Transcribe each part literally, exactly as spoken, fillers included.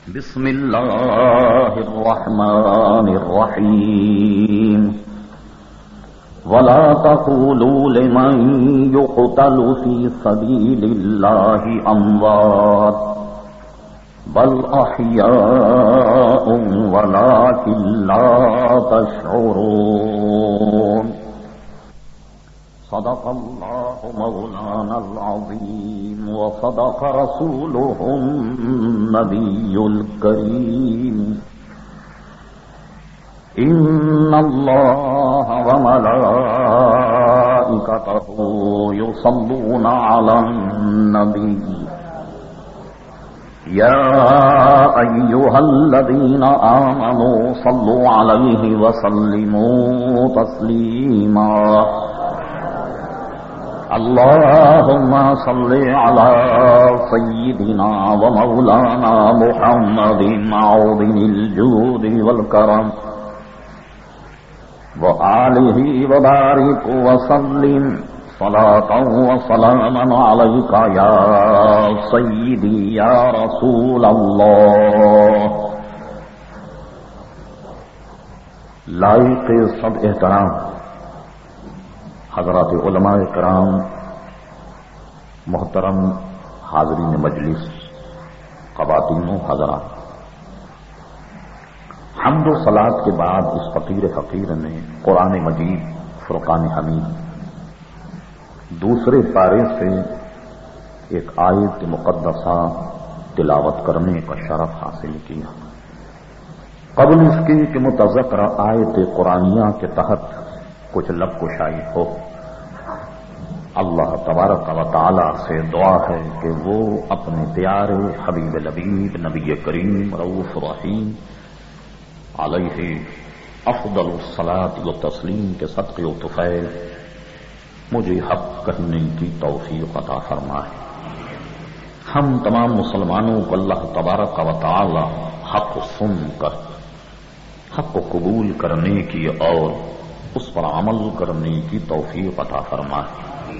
بسم الله الرحمن الرحيم ولا تقولوا لمن يقتل في سبيل الله أموات بل أحياء ولكن لا تشعرون صدق الله مولانا العظيم وصدق رسوله النبي الكريم إن الله وملائكته يصلون على النبي يا أيها الذين آمنوا صلوا عليه وسلموا تسليما اللهم صل على سيدنا ومولانا محمد معوذ الجود والكرم وآله وبارك وسلم صلاة وسلاما عليك يا سيدي يا رسول الله. لائق سب احترام حضرات علماء کرام، محترم حاضرین مجلس، خواتین و حضرات، حمد و صلاۃ کے بعد اس فقیر فقیر نے قرآن مجید فرقان حمید دوسرے پارے سے ایک آیت مقدسہ تلاوت کرنے کا شرف حاصل کیا. قبل اس کے کہ متذکرہ آیت قرآنیہ کے تحت کچھ لب کشائی ہو، اللہ تبارک و تعالی سے دعا ہے کہ وہ اپنے پیارے حبیب لبیب نبی کریم رؤوف رحیم علیہ افضل الصلاۃ و تسلیم کے صدقے و طفیل مجھے حق کہنے کی توفیق عطا فرمائے. ہم تمام مسلمانوں کو اللہ تبارک و تعالی حق سن کر حق کو قبول کرنے کی اور اس پر عمل کرنے کی توفیق عطا فرمائے.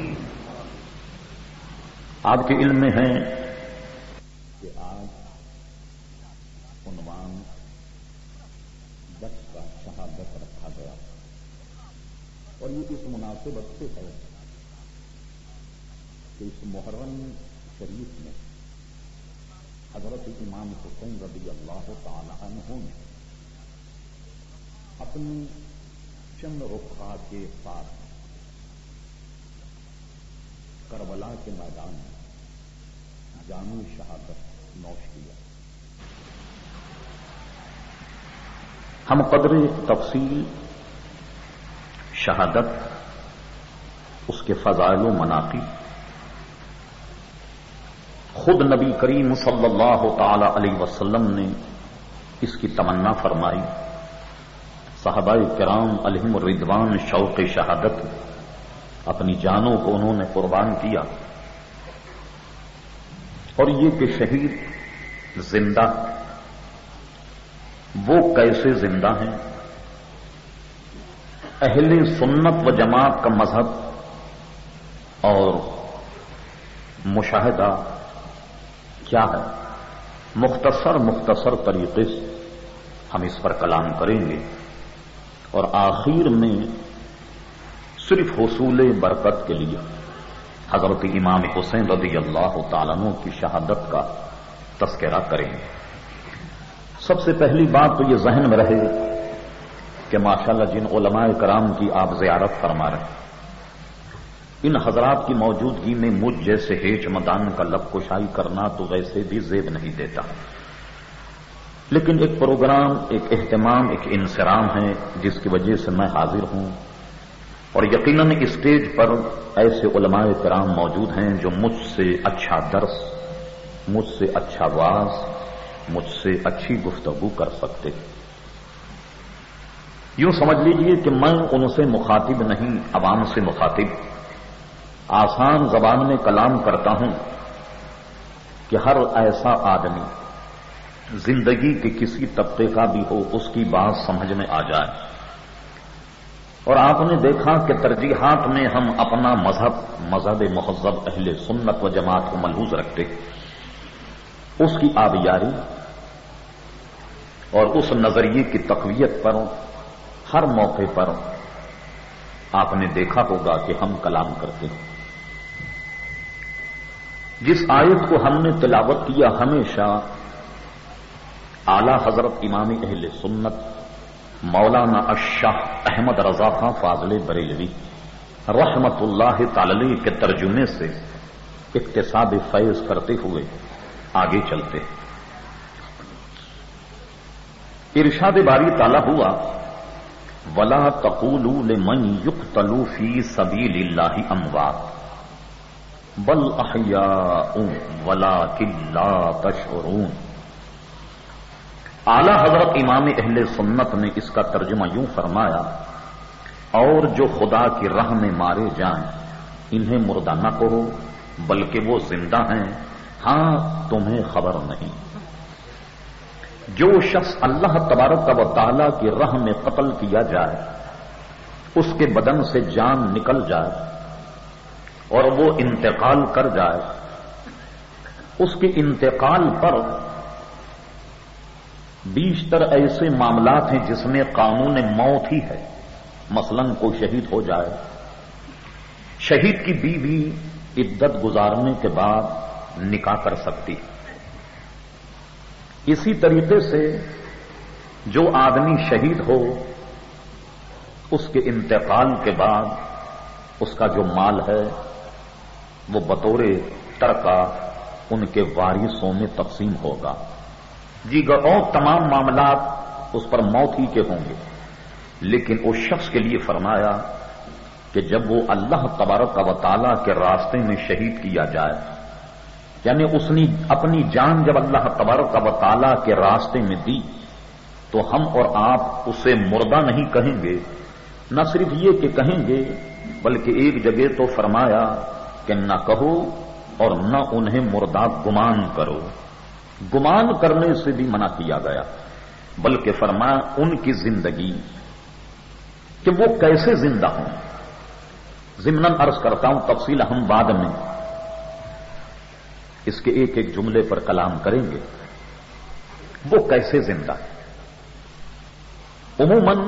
آپ کے علم میں ہے کہ آج عنوان دس کا شہادت رکھا گیا اور یہ اس مناسبت سے ہے کہ اس محرم شریف میں حضرت امام حسین رضی اللہ تعالی عنہ نے اپنی چند رخا کے ساتھ کربلا کے میدان میں جامع شہادت نوش کیا. ہم قدر تفصیل شہادت، اس کے فضائل و مناقب، خود نبی کریم صلی اللہ تعالی علیہ وسلم نے اس کی تمنا فرمائی، صحابہ کرام علیہم الرضوان شوق شہادت اپنی جانوں کو انہوں نے قربان کیا. اور یہ کہ شہید زندہ، وہ کیسے زندہ ہیں؟ اہل سنت و جماعت کا مذہب اور مشاہدہ کیا ہے؟ مختصر مختصر طریقے سے ہم اس پر کلام کریں گے اور آخر میں صرف حصول برکت کے لیے حضرت امام حسین رضی اللہ تعالیٰ عنہ کی شہادت کا تذکرہ کریں گے. سب سے پہلی بات تو یہ ذہن میں رہے کہ ماشاءاللہ جن علماء کرام کی آپ زیارت فرما رہے ہیں، ان حضرات کی موجودگی میں مجھ جیسے ہیچ مدان کا لب کشائی کرنا تو ویسے بھی زیب نہیں دیتا، لیکن ایک پروگرام، ایک اہتمام، ایک انصرام ہے جس کی وجہ سے میں حاضر ہوں. اور یقیناً اسٹیج پر ایسے علماء کرام موجود ہیں جو مجھ سے اچھا درس، مجھ سے اچھا واعظ، مجھ سے اچھی گفتگو کر سکتے. یوں سمجھ لیجئے کہ میں ان سے مخاطب نہیں، عوام سے مخاطب، آسان زبان میں کلام کرتا ہوں کہ ہر ایسا آدمی زندگی کے کسی طبقے کا بھی ہو اس کی بات سمجھ میں آ جائے. اور آپ نے دیکھا کہ ترجیحات میں ہم اپنا مذہب مذہب مہذب اہل سنت و جماعت کو ملحوظ رکھتے. اس کی آبیاری اور اس نظریے کی تقویت پر ہر موقع پر آپ نے دیکھا ہوگا کہ ہم کلام کرتے ہیں. جس آیت کو ہم نے تلاوت کیا ہمیشہ اعلی حضرت امام اہل سنت مولانا الشاہ احمد رضا خان فاضل بریلوی رحمت اللہ تعالی کے ترجمے سے اکتساب فیض کرتے ہوئے آگے چلتے. ارشاد باری تعالی ہوا ولا تقولوا لمن يقتل في سبيل الله اموات بل احیاء ولکن لا تشعرون. اعلی حضرت امام اہل سنت نے اس کا ترجمہ یوں فرمایا اور جو خدا کی راہ میں مارے جائیں انہیں مردہ نہ کہو بلکہ وہ زندہ ہیں، ہاں تمہیں خبر نہیں. جو شخص اللہ تبارک و تعالی کی راہ میں قتل کیا جائے اس کے بدن سے جان نکل جائے اور وہ انتقال کر جائے، اس کے انتقال پر بیشتر ایسے معاملات ہیں جس میں قانون موت ہی ہے. مثلا کوئی شہید ہو جائے، شہید کی بیوی عدت گزارنے کے بعد نکاح کر سکتی. اسی طریقے سے جو آدمی شہید ہو اس کے انتقال کے بعد اس کا جو مال ہے وہ بطور ترکہ ان کے وارثوں میں تقسیم ہوگا. دیگر اور تمام معاملات اس پر موت ہی کے ہوں گے. لیکن اس شخص کے لیے فرمایا کہ جب وہ اللہ تبارک و تعالی کے راستے میں شہید کیا جائے، یعنی اس نے اپنی جان جب اللہ تبارک و تعالی کے راستے میں دی تو ہم اور آپ اسے مردہ نہیں کہیں گے. نہ صرف یہ کہ کہیں گے بلکہ ایک جگہ تو فرمایا کہ نہ کہو اور نہ انہیں مردہ گمان کرو. گمان کرنے سے بھی منع کیا گیا، بلکہ فرمایا ان کی زندگی کہ وہ کیسے زندہ ہوں. ضمناً عرض کرتا ہوں، تفصیل ہم بعد میں اس کے ایک ایک جملے پر کلام کریں گے. وہ کیسے زندہ ہے؟ عموماً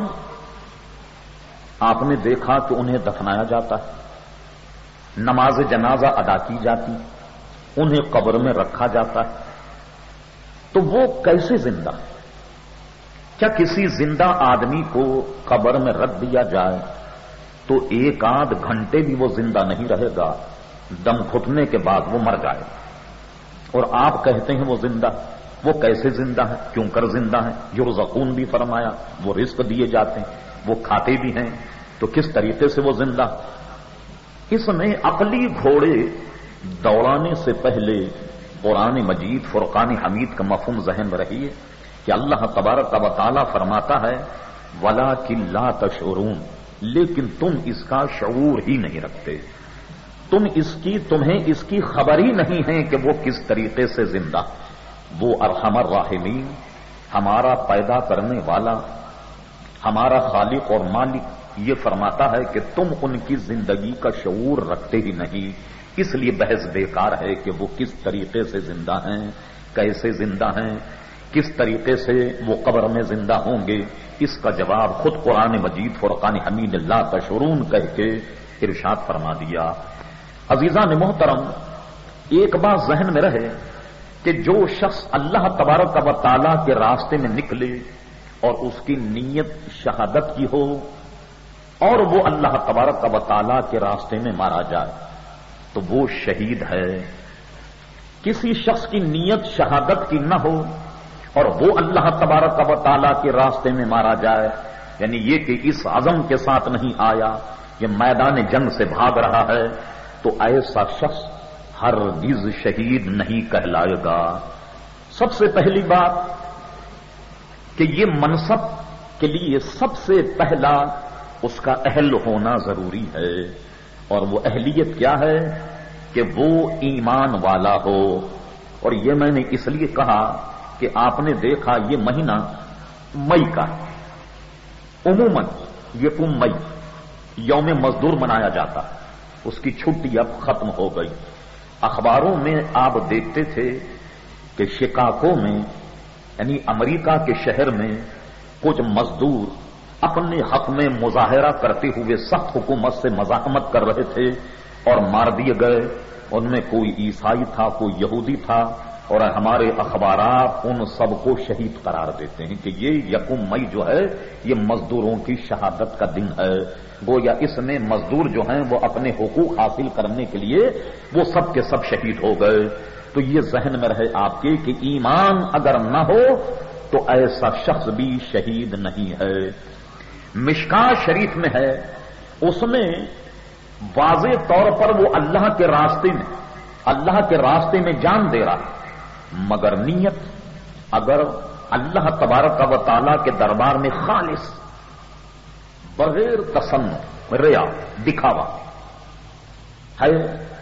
آپ نے دیکھا کہ انہیں دفنایا جاتا ہے، نماز جنازہ ادا کی جاتی، انہیں قبر میں رکھا جاتا ہے. تو وہ کیسے زندہ ہے؟ کیا کسی زندہ آدمی کو قبر میں رکھ دیا جائے تو ایک آدھ گھنٹے بھی وہ زندہ نہیں رہے گا، دم گھٹنے کے بعد وہ مر جائے اور آپ کہتے ہیں وہ زندہ؟ وہ کیسے زندہ ہے؟ کیوں کر زندہ ہے؟ یرزقون بھی فرمایا، وہ رزق دیے جاتے ہیں، وہ کھاتے بھی ہیں، تو کس طریقے سے وہ زندہ؟ اس میں عقلی گھوڑے دوڑانے سے پہلے قرآن مجید فرقان حمید کا مفہوم ذہن میں رہیے کہ اللہ تبارک و تعالی فرماتا ہے وَلَٰكِن لَا تَشْعُرُونَ، لیکن تم اس کا شعور ہی نہیں رکھتے، تم اس کی تمہیں اس کی خبر ہی نہیں ہے کہ وہ کس طریقے سے زندہ. وہ ارحم الراحمین، ہمارا پیدا کرنے والا، ہمارا خالق اور مالک یہ فرماتا ہے کہ تم ان کی زندگی کا شعور رکھتے ہی نہیں، اس لیے بحث بیکار ہے کہ وہ کس طریقے سے زندہ ہیں، کیسے زندہ ہیں، کس طریقے سے وہ قبر میں زندہ ہوں گے. اس کا جواب خود قرآن مجید فرقان حمید لا تشعرون کہہ کے ارشاد فرما دیا. عزیزان محترم، ایک بات ذہن میں رہے کہ جو شخص اللہ تبارک و تعالی کے راستے میں نکلے اور اس کی نیت شہادت کی ہو اور وہ اللہ تبارک و تعالی کے راستے میں مارا جائے تو وہ شہید ہے. کسی شخص کی نیت شہادت کی نہ ہو اور وہ اللہ تبارک و تعالی کے راستے میں مارا جائے، یعنی یہ کہ اس عزم کے ساتھ نہیں آیا، یہ میدان جنگ سے بھاگ رہا ہے، تو ایسا شخص ہرگز شہید نہیں کہلائے گا. سب سے پہلی بات کہ یہ منصب کے لیے سب سے پہلا اس کا اہل ہونا ضروری ہے، اور وہ اہلیت کیا ہے کہ وہ ایمان والا ہو. اور یہ میں نے اس لیے کہا کہ آپ نے دیکھا یہ مہینہ مئی کا ہے، عموماً یہ مئی یوم مزدور منایا جاتا ہے، اس کی چھٹی اب ختم ہو گئی. اخباروں میں آپ دیکھتے تھے کہ شکاگو میں یعنی امریکہ کے شہر میں کچھ مزدور اپنے حق میں مظاہرہ کرتے ہوئے سخت حکومت سے مزاحمت کر رہے تھے اور مار دیے گئے. ان میں کوئی عیسائی تھا، کوئی یہودی تھا، اور ہمارے اخبارات ان سب کو شہید قرار دیتے ہیں کہ یہ یکم مئی جو ہے یہ مزدوروں کی شہادت کا دن ہے. گویا اس میں مزدور جو ہیں وہ اپنے حقوق حاصل کرنے کے لیے وہ سب کے سب شہید ہو گئے. تو یہ ذہن میں رہے آپ کے کہ ایمان اگر نہ ہو تو ایسا شخص بھی شہید نہیں ہے. مشکاہ شریف میں ہے، اس میں واضح طور پر وہ اللہ کے راستے میں اللہ کے راستے میں جان دے رہا، مگر نیت اگر اللہ تبارک و تعالی کے دربار میں خالص بغیر تسنن ریا دکھاوا ہے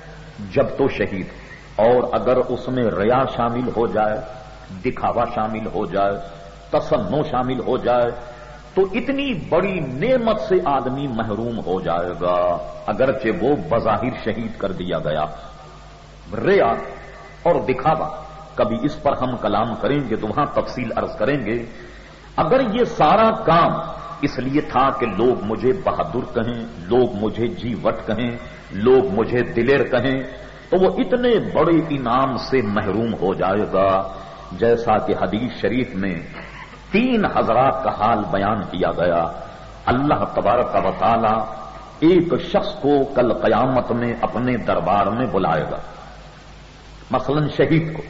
جب تو شہید. اور اگر اس میں ریا شامل ہو جائے، دکھاوا شامل ہو جائے، تسنن شامل ہو جائے تو اتنی بڑی نعمت سے آدمی محروم ہو جائے گا اگرچہ وہ بظاہر شہید کر دیا گیا. ریا اور دکھاوا کبھی اس پر ہم کلام کریں گے تو وہاں تفصیل عرض کریں گے. اگر یہ سارا کام اس لیے تھا کہ لوگ مجھے بہادر کہیں، لوگ مجھے جی وٹ کہیں، لوگ مجھے دلیر کہیں، تو وہ اتنے بڑے انعام سے محروم ہو جائے گا. جیسا کہ حدیث شریف میں تین حضرات کا حال بیان کیا گیا. اللہ تبارک و تعالی ایک شخص کو کل قیامت میں اپنے دربار میں بلائے گا، مثلا شہید کو،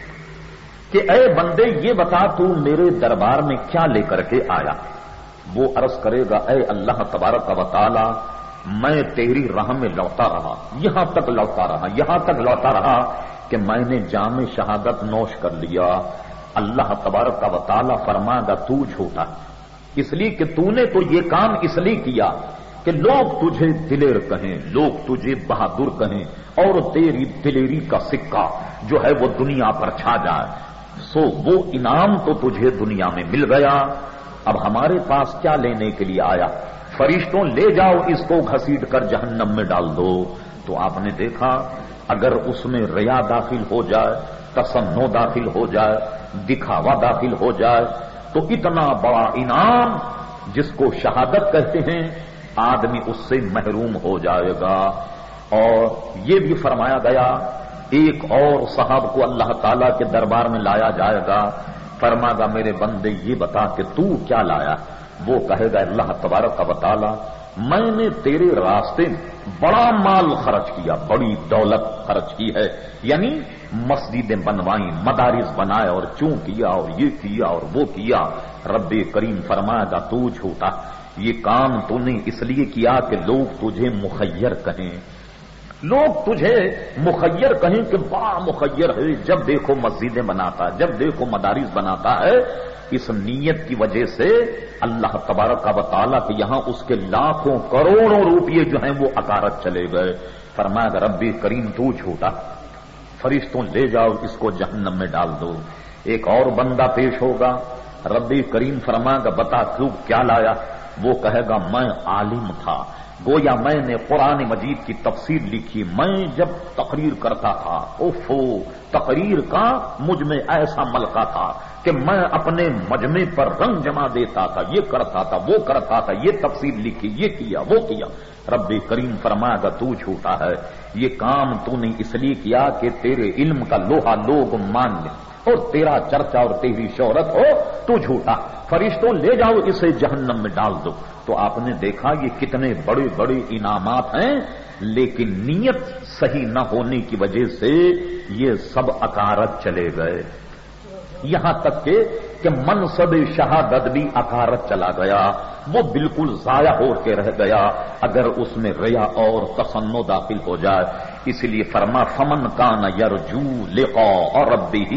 کہ اے بندے یہ بتا تو میرے دربار میں کیا لے کر کے آیا. وہ عرض کرے گا اے اللہ تبارک و تعالی میں تیری راہ میں لوٹا رہا، یہاں تک لوٹا رہا یہاں تک لوٹا رہا کہ میں نے جام شہادت نوش کر لیا. اللہ تبارک و تعالی فرمائے گا تو جھوٹا، اس لیے کہ تو نے تو یہ کام اس لیے کیا کہ لوگ تجھے دلیر کہیں، لوگ تجھے بہادر کہیں اور تیری دلیری کا سکہ جو ہے وہ دنیا پر چھا جائے. سو وہ انعام تو تجھے دنیا میں مل گیا، اب ہمارے پاس کیا لینے کے لیے آیا؟ فرشتوں لے جاؤ اس کو گھسیٹ کر جہنم میں ڈال دو. تو آپ نے دیکھا اگر اس میں ریا داخل ہو جائے، تسنن داخل ہو جائے، دکھاوا داخل ہو جائے تو اتنا بڑا انعام جس کو شہادت کہتے ہیں آدمی اس سے محروم ہو جائے گا. اور یہ بھی فرمایا گیا ایک اور صاحب کو اللہ تعالی کے دربار میں لایا جائے گا، فرمائے گا میرے بندے یہ بتا کہ تو کیا لایا. وہ کہے گا اللہ تبارک و تعالی میں نے تیرے راستے میں بڑا مال خرچ کیا، بڑی دولت خرچ کی ہے، یعنی مسجدیں بنوائیں، مدارس بنائے اور چوں کیا اور یہ کیا اور وہ کیا. رب کریم فرمائے گا تو جھوٹا، یہ کام تو نے اس لیے کیا کہ لوگ تجھے مخیر کہیں، لوگ تجھے مخیر کہیں کہ بڑا مخیر ہے، جب دیکھو مسجدیں بناتا ہے، جب دیکھو مدارس بناتا ہے. اس نیت کی وجہ سے اللہ تبارک و تعالیٰ کے یہاں اس کے لاکھوں کروڑوں روپئے جو ہیں وہ اکارت چلے گئے. فرمایا کہ رب کریم تو جھوٹا، فرشتوں لے جاؤ اس کو جہنم میں ڈال دو. ایک اور بندہ پیش ہوگا، رب کریم فرمایا کہ بتا تو کیا لایا. وہ کہے گا میں عالم تھا، گویا میں نے قرآن مجید کی تفسیر لکھی، میں جب تقریر کرتا تھا اوفو تقریر کا مجھ میں ایسا ملکہ تھا کہ میں اپنے مجمع پر رنگ جما دیتا تھا، یہ کرتا تھا وہ کرتا تھا، یہ تفسیر لکھی، یہ کیا وہ کیا. رب کریم فرمائے گا تو جھوٹا ہے، یہ کام تو نے اس لیے کیا کہ تیرے علم کا لوہا لوگ مان لیں اور تیرا چرچا اور تیری شہرت ہو، تو جھوٹا. فرشتوں لے جاؤ اسے جہنم میں ڈال دو. تو آپ نے دیکھا یہ کتنے بڑے بڑے انعامات ہیں، لیکن نیت صحیح نہ ہونے کی وجہ سے یہ سب اکارت چلے گئے. یہاں تک کہ کہ منصب شہادت بھی اکارت چلا گیا، وہ بالکل ضائع ہو کے رہ گیا اگر اس میں ریا اور تسنن داخل ہو جائے. اس لیے فرما فمن کان یرجو لقاء ربہ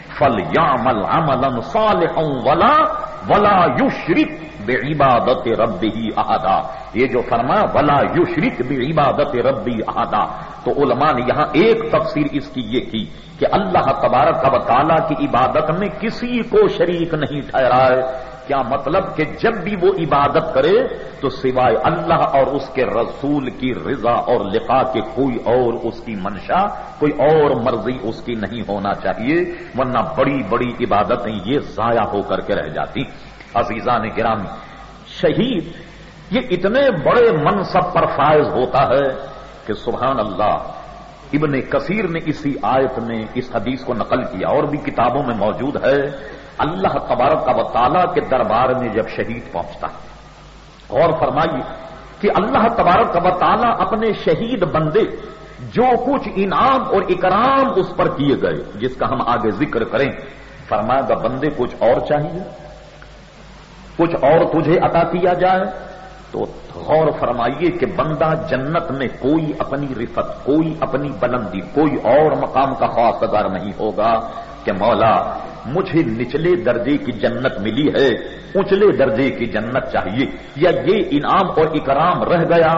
فلیعمل عملا صالحا ولا ولا یشرک بعبادت ربہ احدا. یہ جو فرمایا ولا یشرک بعبادت ربہ احدا، تو علماء نے یہاں ایک تفسیر اس کی یہ کی کہ اللہ تبارک و تعالیٰ کی عبادت میں کسی کو شریک نہیں ٹھہرائے. کیا مطلب کہ جب بھی وہ عبادت کرے تو سوائے اللہ اور اس کے رسول کی رضا اور لقاء کے کوئی اور اس کی منشا، کوئی اور مرضی اس کی نہیں ہونا چاہیے، ورنہ بڑی بڑی عبادتیں یہ ضائع ہو کر کے رہ جاتی۔ عزیزان گرامی، شہید یہ اتنے بڑے منصب پر فائز ہوتا ہے کہ سبحان اللہ، ابن کثیر نے اسی آیت میں اس حدیث کو نقل کیا، اور بھی کتابوں میں موجود ہے۔ اللہ تبارک و تعالیٰ کے دربار میں جب شہید پہنچتا ہے، غور فرمائیے کہ اللہ تبارک و تعالیٰ اپنے شہید بندے جو کچھ انعام اور اکرام اس پر کیے گئے، جس کا ہم آگے ذکر کریں، فرمایا گا بندے کچھ اور چاہیے، کچھ اور تجھے عطا کیا جائے؟ تو غور فرمائیے کہ بندہ جنت میں کوئی اپنی رفت، کوئی اپنی بلندی، کوئی اور مقام کا خواستگار نہیں ہوگا کہ مولا مجھے نچلے درجے کی جنت ملی ہے، اونچلے درجے کی جنت چاہیے، یا یہ انعام اور اکرام رہ گیا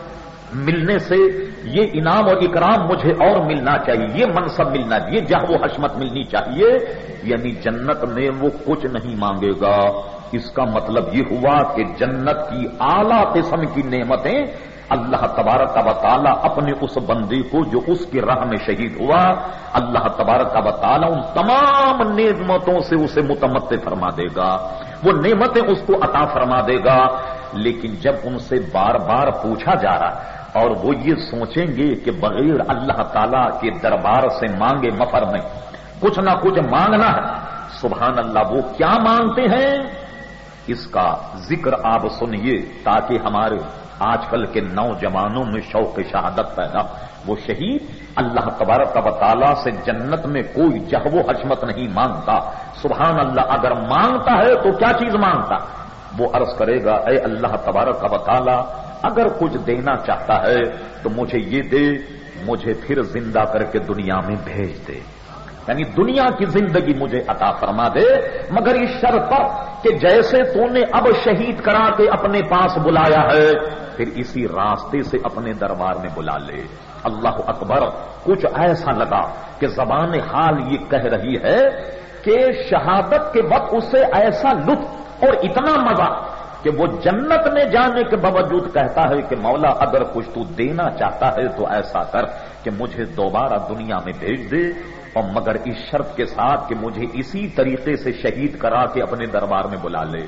ملنے سے، یہ انعام اور اکرام مجھے اور ملنا چاہیے، یہ منصب ملنا، یہ جہ و حشمت ملنی چاہیے، یعنی جنت میں وہ کچھ نہیں مانگے گا۔ اس کا مطلب یہ ہوا کہ جنت کی اعلیٰ قسم کی نعمتیں اللہ تبارک و تعالیٰ اپنے اس بندے کو جو اس کی راہ میں شہید ہوا، اللہ تبارک و تعالیٰ ان تمام نعمتوں سے اسے متمتع فرما دے گا، وہ نعمتیں اس کو عطا فرما دے گا۔ لیکن جب ان سے بار بار پوچھا جا رہا اور وہ یہ سوچیں گے کہ بغیر اللہ تعالیٰ کے دربار سے مانگے مفر نہیں، کچھ نہ کچھ مانگنا ہے، سبحان اللہ، وہ کیا مانگتے ہیں؟ اس کا ذکر آپ سنیے تاکہ ہمارے آج کل کے نوجوانوں میں شوق شہادت پیدا۔ وہ شہید اللہ تبارک و تعالیٰ سے جنت میں کوئی جہ و حشمت نہیں مانگتا، سبحان اللہ، اگر مانگتا ہے تو کیا چیز مانگتا؟ وہ عرض کرے گا اے اللہ تبارک و تعالیٰ اگر کچھ دینا چاہتا ہے تو مجھے یہ دے، مجھے پھر زندہ کر کے دنیا میں بھیج دے، یعنی دنیا کی زندگی مجھے عطا فرما دے، مگر اس شرط پر کہ جیسے تو نے اب شہید کرا کے اپنے پاس بلایا ہے پھر اسی راستے سے اپنے دربار میں بلا لے۔ اللہ اکبر، کچھ ایسا لگا کہ زبان حال یہ کہہ رہی ہے کہ شہادت کے وقت اسے ایسا لطف اور اتنا مزہ کہ وہ جنت میں جانے کے باوجود کہتا ہے کہ مولا اگر کچھ تو دینا چاہتا ہے تو ایسا کر کہ مجھے دوبارہ دنیا میں بھیج دے، اور مگر اس شرط کے ساتھ کہ مجھے اسی طریقے سے شہید کرا کے اپنے دربار میں بلا لے،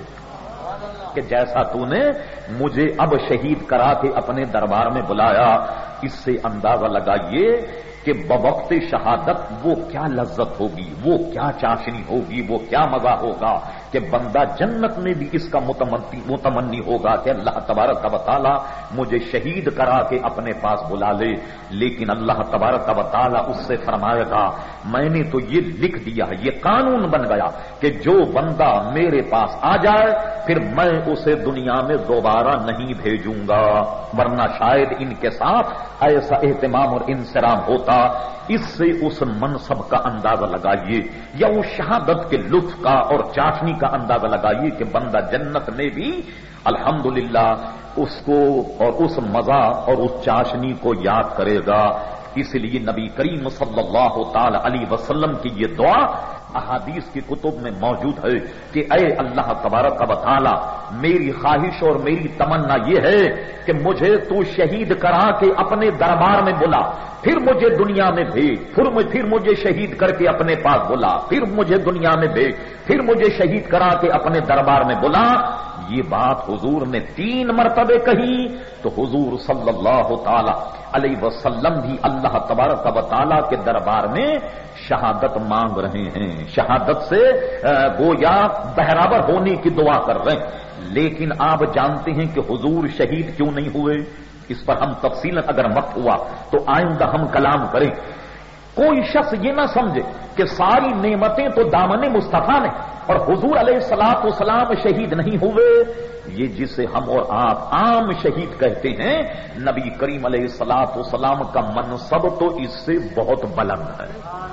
کہ جیسا تو نے مجھے اب شہید کرا کے اپنے دربار میں بلایا۔ اس سے اندازہ لگائیے کہ بوقت شہادت وہ کیا لذت ہوگی، وہ کیا چاشنی ہوگی، وہ کیا مزہ ہوگا کہ بندہ جنت میں بھی اس کا متمنی ہوگا کہ اللہ تبارک و تعالیٰ مجھے شہید کرا کے اپنے پاس بلا لے۔ لیکن اللہ تبارک و تعالیٰ اس سے فرمائے گا میں نے تو یہ لکھ دیا ہے، یہ قانون بن گیا کہ جو بندہ میرے پاس آ جائے پھر میں اسے دنیا میں دوبارہ نہیں بھیجوں گا، ورنہ شاید ان کے ساتھ ایسا اہتمام اور انصرام ہوتا۔ اس سے اس منصب کا اندازہ لگائیے یا اس شہادت کے لطف کا اور چاشنی کا اندازہ لگائیے کہ بندہ جنت میں بھی الحمدللہ اس کو اور اس مزہ اور اس چاشنی کو یاد کرے گا۔ اس لیے نبی کریم صلی اللہ تعالی علیہ وسلم کی یہ دعا احادیث کی کتب میں موجود ہے کہ اے اللہ تبارک و تعالی میری خواہش اور میری تمنا یہ ہے کہ مجھے تو شہید کرا کے اپنے دربار میں بلا، پھر مجھے دنیا میں بھیج، پھر پھر مجھے شہید کر کے اپنے پاس بلا، پھر مجھے دنیا میں بھیج، پھر مجھے شہید کرا کے اپنے دربار میں بلا۔ یہ بات حضور نے تین مرتبے کہی تو حضور صلی اللہ تعالی علیہ وسلم بھی اللہ تبارک و تعالیٰ کے دربار میں شہادت مانگ رہے ہیں، شہادت سے گویا برابر ہونے کی دعا کر رہے ہیں۔ لیکن آپ جانتے ہیں کہ حضور شہید کیوں نہیں ہوئے؟ اس پر ہم تفصیلاً اگر وقت ہوا تو آئندہ ہم کلام کریں۔ کوئی شخص یہ نہ سمجھے کہ ساری نعمتیں تو دامن مصطفیٰ نے اور حضور علیہ الصلوۃ والسلام شہید نہیں ہوئے، یہ جسے ہم اور آپ عام شہید کہتے ہیں، نبی کریم علیہ الصلوۃ والسلام کا منصب تو اس سے بہت بلند ہے،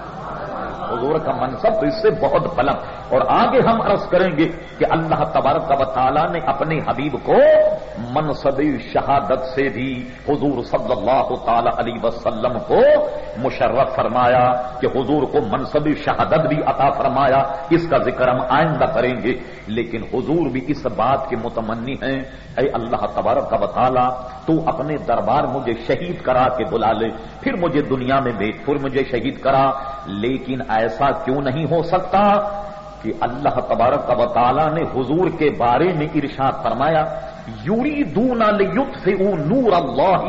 حضور کا منصب تو اس سے بہت بلند۔ اور آگے ہم عرض کریں گے کہ اللہ تبارک و تعالیٰ نے اپنے حبیب کو منصب شہادت سے بھی حضور صلی اللہ تعالی علیہ وسلم کو مشرف فرمایا کہ حضور کو منصب شہادت بھی عطا فرمایا. اس کا ذکر ہم آئندہ کریں گے. لیکن حضور بھی اس بات کے متمنی ہیں، اے اللہ تبارک و تعالی تو اپنے دربار مجھے شہید کرا کے بلا لے، پھر مجھے دنیا میں بھیج، پھر مجھے شہید کرا. لیکن ایسا کیوں نہیں ہو سکتا کہ اللہ تبارک و تعالی نے حضور کے بارے میں ارشاد فرمایا یریدون لیطفئوا نور اللہ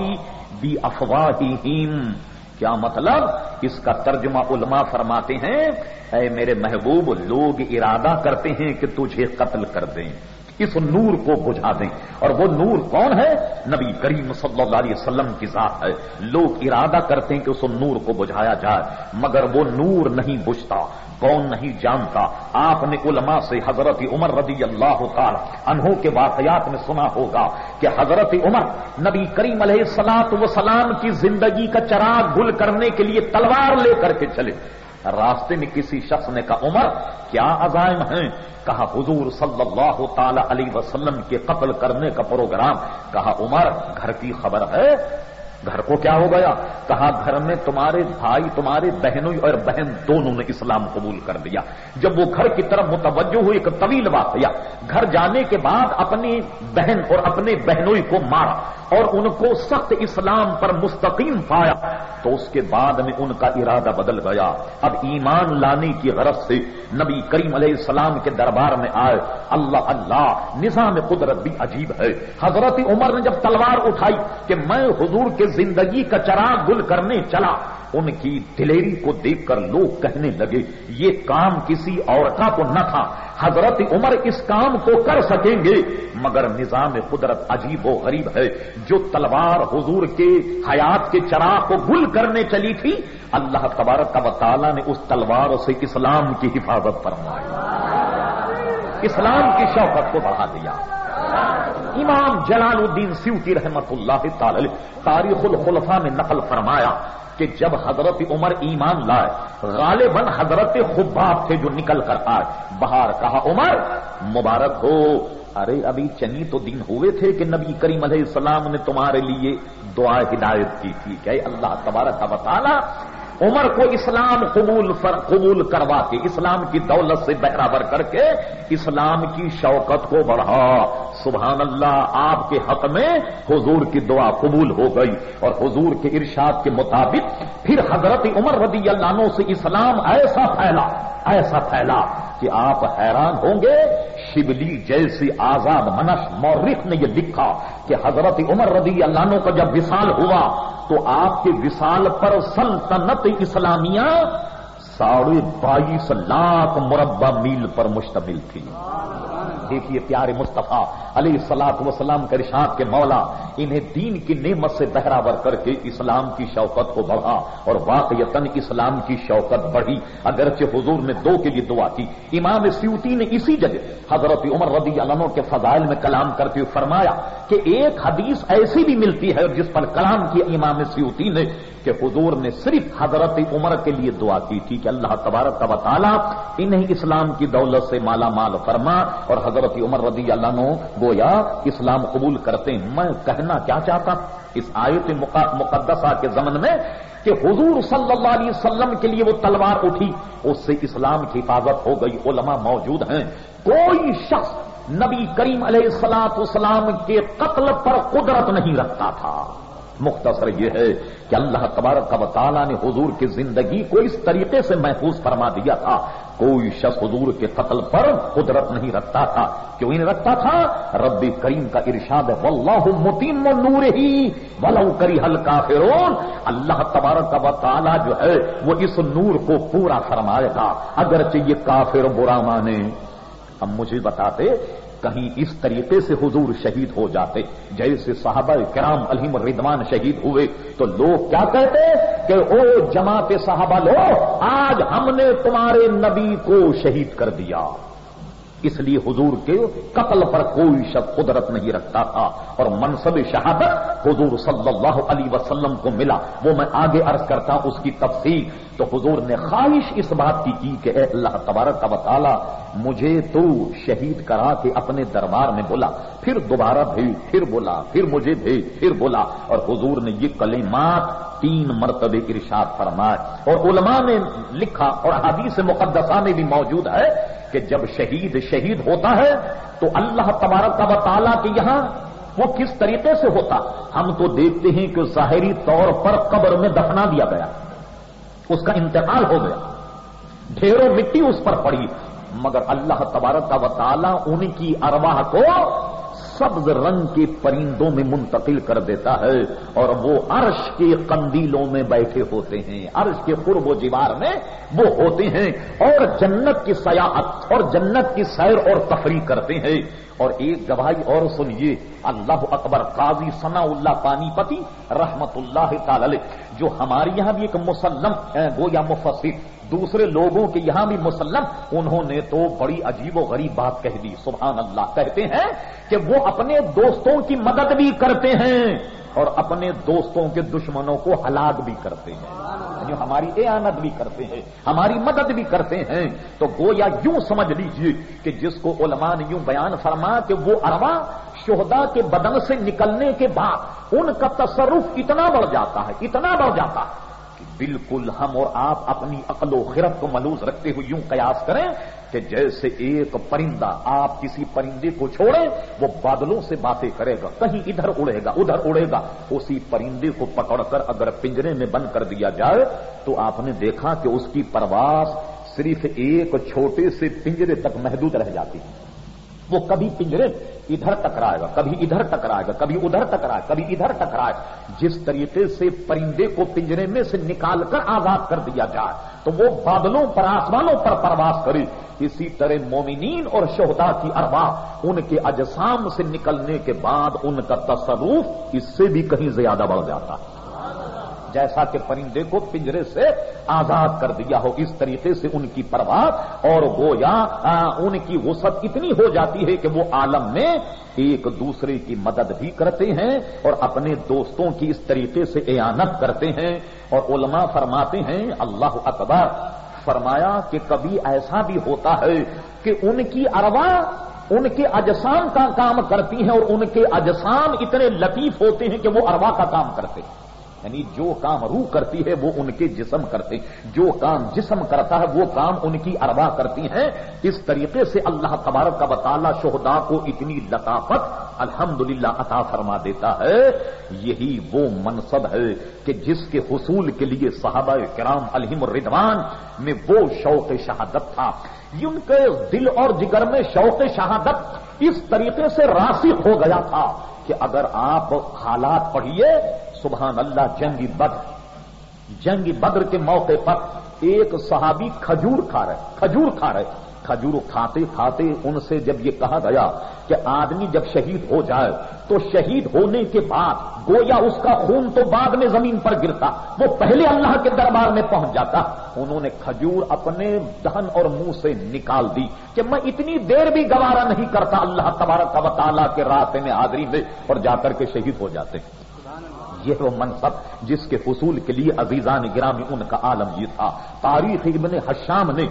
بافواہہم. کیا مطلب؟ اس کا ترجمہ علماء فرماتے ہیں اے میرے محبوب، لوگ ارادہ کرتے ہیں کہ تجھے قتل کر دیں، اس نور کو بجھا دیں. اور وہ نور کون ہے؟ نبی کریم صلی اللہ علیہ وسلم کی ذات ہے. لوگ ارادہ کرتے ہیں کہ اس نور کو بجھایا جائے، مگر وہ نور نہیں بجھتا. کون نہیں جانتا؟ آپ نے علماء سے حضرت عمر رضی اللہ تعالی عنہ کے واقعات میں سنا ہوگا کہ حضرت عمر نبی کریم علیہ الصلوۃ والسلام کی زندگی کا چراغ گل کرنے کے لیے تلوار لے کر کے چلے. راستے میں کسی شخص نے کہا عمر کیا عزائم ہیں؟ کہا حضور صلی اللہ تعالی علیہ وسلم کے قتل کرنے کا پروگرام. کہا عمر گھر کی خبر ہے؟ گھر کو کیا ہو گیا؟ کہا گھر میں تمہارے بھائی، تمہارے بہنوں اور بہن دونوں نے اسلام قبول کر لیا. جب وہ گھر کی طرف متوجہ ہوئی، ایک طویل واقعہ، گھر جانے کے بعد اپنی بہن اور اپنے بہنوں کو مارا اور ان کو سخت اسلام پر مستقیم پایا. تو اس کے بعد میں ان کا ارادہ بدل گیا. اب ایمان لانے کی غرض سے نبی کریم علیہ السلام کے دربار میں آئے. اللہ اللہ، نظام قدرت بھی عجیب ہے. حضرت عمر نے جب تلوار اٹھائی کہ میں حضور کے زندگی کا چراغ گل کرنے چلا، ان کی دلیری کو دیکھ کر لوگ کہنے لگے یہ کام کسی عورت کو نہ تھا، حضرت عمر اس کام کو کر سکیں گے. مگر نظام قدرت عجیب و غریب ہے. جو تلوار حضور کے حیات کے چراغ کو گل کرنے چلی تھی، اللہ تبارک و تعالی نے اس تلوار سے اسلام کی حفاظت فرمائی، اسلام کی شوقت کو بڑھا دیا. امام جلال الدین سیوطی رحمت اللہ تعالی تاریخ الخلفاء میں نقل فرمایا کہ جب حضرت عمر ایمان لائے، غالباً حضرت خباب تھے جو نکل کر آئے باہر. کہا عمر مبارک ہو. ارے ابھی چنی تو دن ہوئے تھے کہ نبی کریم علیہ السلام نے تمہارے لیے دعا ہدایت کی تھی کہ اللہ تبارک و تعالی عمر کو اسلام قبول قبول کروا کے، اسلام کی دولت سے بہرابر کر کے اسلام کی شوقت کو بڑھا. سبحان اللہ. آپ کے حق میں حضور کی دعا قبول ہو گئی اور حضور کے ارشاد کے مطابق پھر حضرت عمر رضی اللہ عنہ سے اسلام ایسا پھیلا ایسا پھیلا کہ آپ حیران ہوں گے. شبلی جیسی آزاد منش مورخ نے یہ لکھا کہ حضرت عمر رضی اللہ عنہ کا جب وصال ہوا تو آپ کے وصال پر سلطنت اسلامیہ ساڑھے بائیس لاکھ مربع میل پر مشتمل تھی. دیکھیے پیارے مصطفیٰ علیہ الصلوۃ والسلام کے ارشاد کے مولا انہیں دین کی نعمت سے بہراور کر کے اسلام کی شوقت کو بڑھا اور واقعتاً اسلام کی شوقت بڑھی. اگرچہ حضور نے دو کے لیے دعا کی. امام سیوطی نے اسی جگہ حضرت عمر رضی اللہ عنہ کے فضائل میں کلام کرتے ہوئے فرمایا کہ ایک حدیث ایسی بھی ملتی ہے جس پر کلام کیا امام سیوطی نے کہ حضور نے صرف حضرت عمر کے لیے دعا کی تھی کہ اللہ تبارک و تعالی انہیں اسلام کی دولت سے مالا مال فرما. اور حضرت عمر رضی اللہ عنہ گویا اسلام قبول کرتے ہیں. میں کہنا کیا چاہتا اس آیت مقدسہ کے ضمن میں کہ حضور صلی اللہ علیہ وسلم کے لیے وہ تلوار اٹھی، اس سے اسلام کی حفاظت ہو گئی. علماء موجود ہیں. کوئی شخص نبی کریم علیہ الصلوۃ والسلام کے قتل پر قدرت نہیں رکھتا تھا. مختصر یہ ہے کہ اللہ تبارک و تعالی نے حضور کی زندگی کو اس طریقے سے محفوظ فرما دیا تھا. کوئی شخص حضور کے قتل پر قدرت نہیں رکھتا تھا. کیوں نہیں رکھتا تھا؟ رب کریم کا ارشاد ہے واللہ متم نورہ ولو کرہ الکافرون. اللہ تبارک و تعالی جو ہے وہ اس نور کو پورا فرمائے گا اگرچہ یہ کافر برا مانے. اب مجھے بتاتے کہیں اس طریقے سے حضور شہید ہو جاتے جیسے صحابہ کرام علیہم رضوان شہید ہوئے تو لوگ کیا کہتے کہ او جماعت صحابہ لو آج ہم نے تمہارے نبی کو شہید کر دیا. اس لیے حضور کے قتل پر کوئی شک قدرت نہیں رکھتا تھا، اور منصب شہادت حضور صلی اللہ علیہ وسلم کو ملا، وہ میں آگے عرض کرتا ہوں اس کی تفصیل۔ تو حضور نے خواہش اس بات کی کی کہ اے اللہ تبارک و تعالی مجھے تو شہید کرا کے اپنے دربار میں بولا، پھر دوبارہ بھیج، پھر بولا، پھر مجھے بھیج، پھر بولا، اور حضور نے یہ کلمات تین مرتبے ارشاد فرمائے۔ اور علماء نے لکھا اور حدیث مقدسہ میں بھی موجود ہے کہ جب شہید شہید ہوتا ہے تو اللہ تبارک و تعالیٰ کے یہاں وہ کس طریقے سے ہوتا، ہم تو دیکھتے ہیں کہ ظاہری طور پر قبر میں دفنا دیا گیا، اس کا انتقال ہو گیا، ڈھیروں مٹی اس پر پڑی، مگر اللہ تبارک و تعالیٰ ان کی ارواح کو سبز رنگ کے پرندوں میں منتقل کر دیتا ہے، اور وہ عرش کے قندیلوں میں بیٹھے ہوتے ہیں، عرش کے قرب و جوار میں وہ ہوتے ہیں، اور جنت کی سیاحت اور جنت کی سیر اور تفریح کرتے ہیں۔ اور ایک گواہی اور سنیے، اللہ اکبر، قاضی ثناء اللہ پانی پتی رحمت اللہ تعالی علیہ، جو ہمارے یہاں بھی ایک مسلم گویا مفسر، دوسرے لوگوں کے یہاں بھی مسلم، انہوں نے تو بڑی عجیب و غریب بات کہہ دی، سبحان اللہ۔ کہتے ہیں کہ وہ اپنے دوستوں کی مدد بھی کرتے ہیں اور اپنے دوستوں کے دشمنوں کو ہلاک بھی کرتے ہیں، یعنی ہماری اعانت بھی کرتے ہیں، ہماری مدد بھی کرتے ہیں۔ تو گویا یوں سمجھ لیجئے کہ جس کو علماء نے یوں بیان فرما کہ وہ ارواح شہداء کے بدن سے نکلنے کے بعد ان کا تصرف اتنا بڑھ جاتا ہے، اتنا بڑھ جاتا ہے کہ بالکل ہم اور آپ اپنی عقل و خرد کو ملوث رکھتے ہوئے یوں قیاس کریں کہ جیسے ایک پرندہ، آپ کسی پرندے کو چھوڑیں وہ بادلوں سے باتیں کرے گا، کہیں ادھر اڑے گا ادھر اڑے گا، اسی پرندے کو پکڑ کر اگر پنجرے میں بند کر دیا جائے تو آپ نے دیکھا کہ اس کی پرواز صرف ایک چھوٹے سے پنجرے تک محدود رہ جاتی ہے، وہ کبھی پنجرے ادھر ٹکرائے گا، کبھی ادھر ٹکرائے گا، کبھی ادھر ٹکرائے، کبھی ادھر ٹکرائے۔ جس طریقے سے پرندے کو پنجرے میں سے نکال کر آزاد کر دیا جائے تو وہ بادلوں پر، آسمانوں پر پرواز کرے، اسی طرح مومنین اور شہداء کی ارواح ان کے اجسام سے نکلنے کے بعد ان کا تصرف اس سے بھی کہیں زیادہ بڑھ جاتا ہے، جیسا کہ پرندے کو پنجرے سے آزاد کر دیا ہو، اس طریقے سے ان کی پرواز اور گویا ان کی وسعت اتنی ہو جاتی ہے کہ وہ عالم میں ایک دوسرے کی مدد بھی کرتے ہیں اور اپنے دوستوں کی اس طریقے سے اعانت کرتے ہیں۔ اور علماء فرماتے ہیں اللہ اکبر، فرمایا کہ کبھی ایسا بھی ہوتا ہے کہ ان کی ارواح ان کے اجسام کا کام کرتی ہیں اور ان کے اجسام اتنے لطیف ہوتے ہیں کہ وہ ارواح کا کام کرتے ہیں، یعنی جو کام روح کرتی ہے وہ ان کے جسم کرتے ہیں، جو کام جسم کرتا ہے وہ کام ان کی ارواح کرتی ہیں۔ اس طریقے سے اللہ تبارک و تعالی شہداء کو اتنی لطافت الحمدللہ عطا فرما دیتا ہے۔ یہی وہ منصب ہے کہ جس کے حصول کے لیے صحابہ کرام علیہم الرضوان میں وہ شوق شہادت تھا، ان کے دل اور جگر میں شوق شہادت اس طریقے سے راسخ ہو گیا تھا کہ اگر آپ حالات پڑھیے، سبحان اللہ، جنگ بدر جنگ بدر کے موقع پر ایک صحابی کھجور کھا رہے کھجور کھا رہے کھجور کھاتے کھاتے ان سے جب یہ کہا گیا کہ آدمی جب شہید ہو جائے تو شہید ہونے کے بعد گویا اس کا خون تو بعد میں زمین پر گرتا، وہ پہلے اللہ کے دربار میں پہنچ جاتا۔ انہوں نے کھجور اپنے دہن اور منہ سے نکال دی کہ میں اتنی دیر بھی گوارا نہیں کرتا اللہ تبارک و تعالیٰ کے راستے میں حاضری میں، اور جا کر کے شہید ہو جاتے۔ یہ وہ منصب جس کے حصول کے لیے عزیزان گرامی ان کا عالم یہ تھا۔ تاریخ ابن حشام نے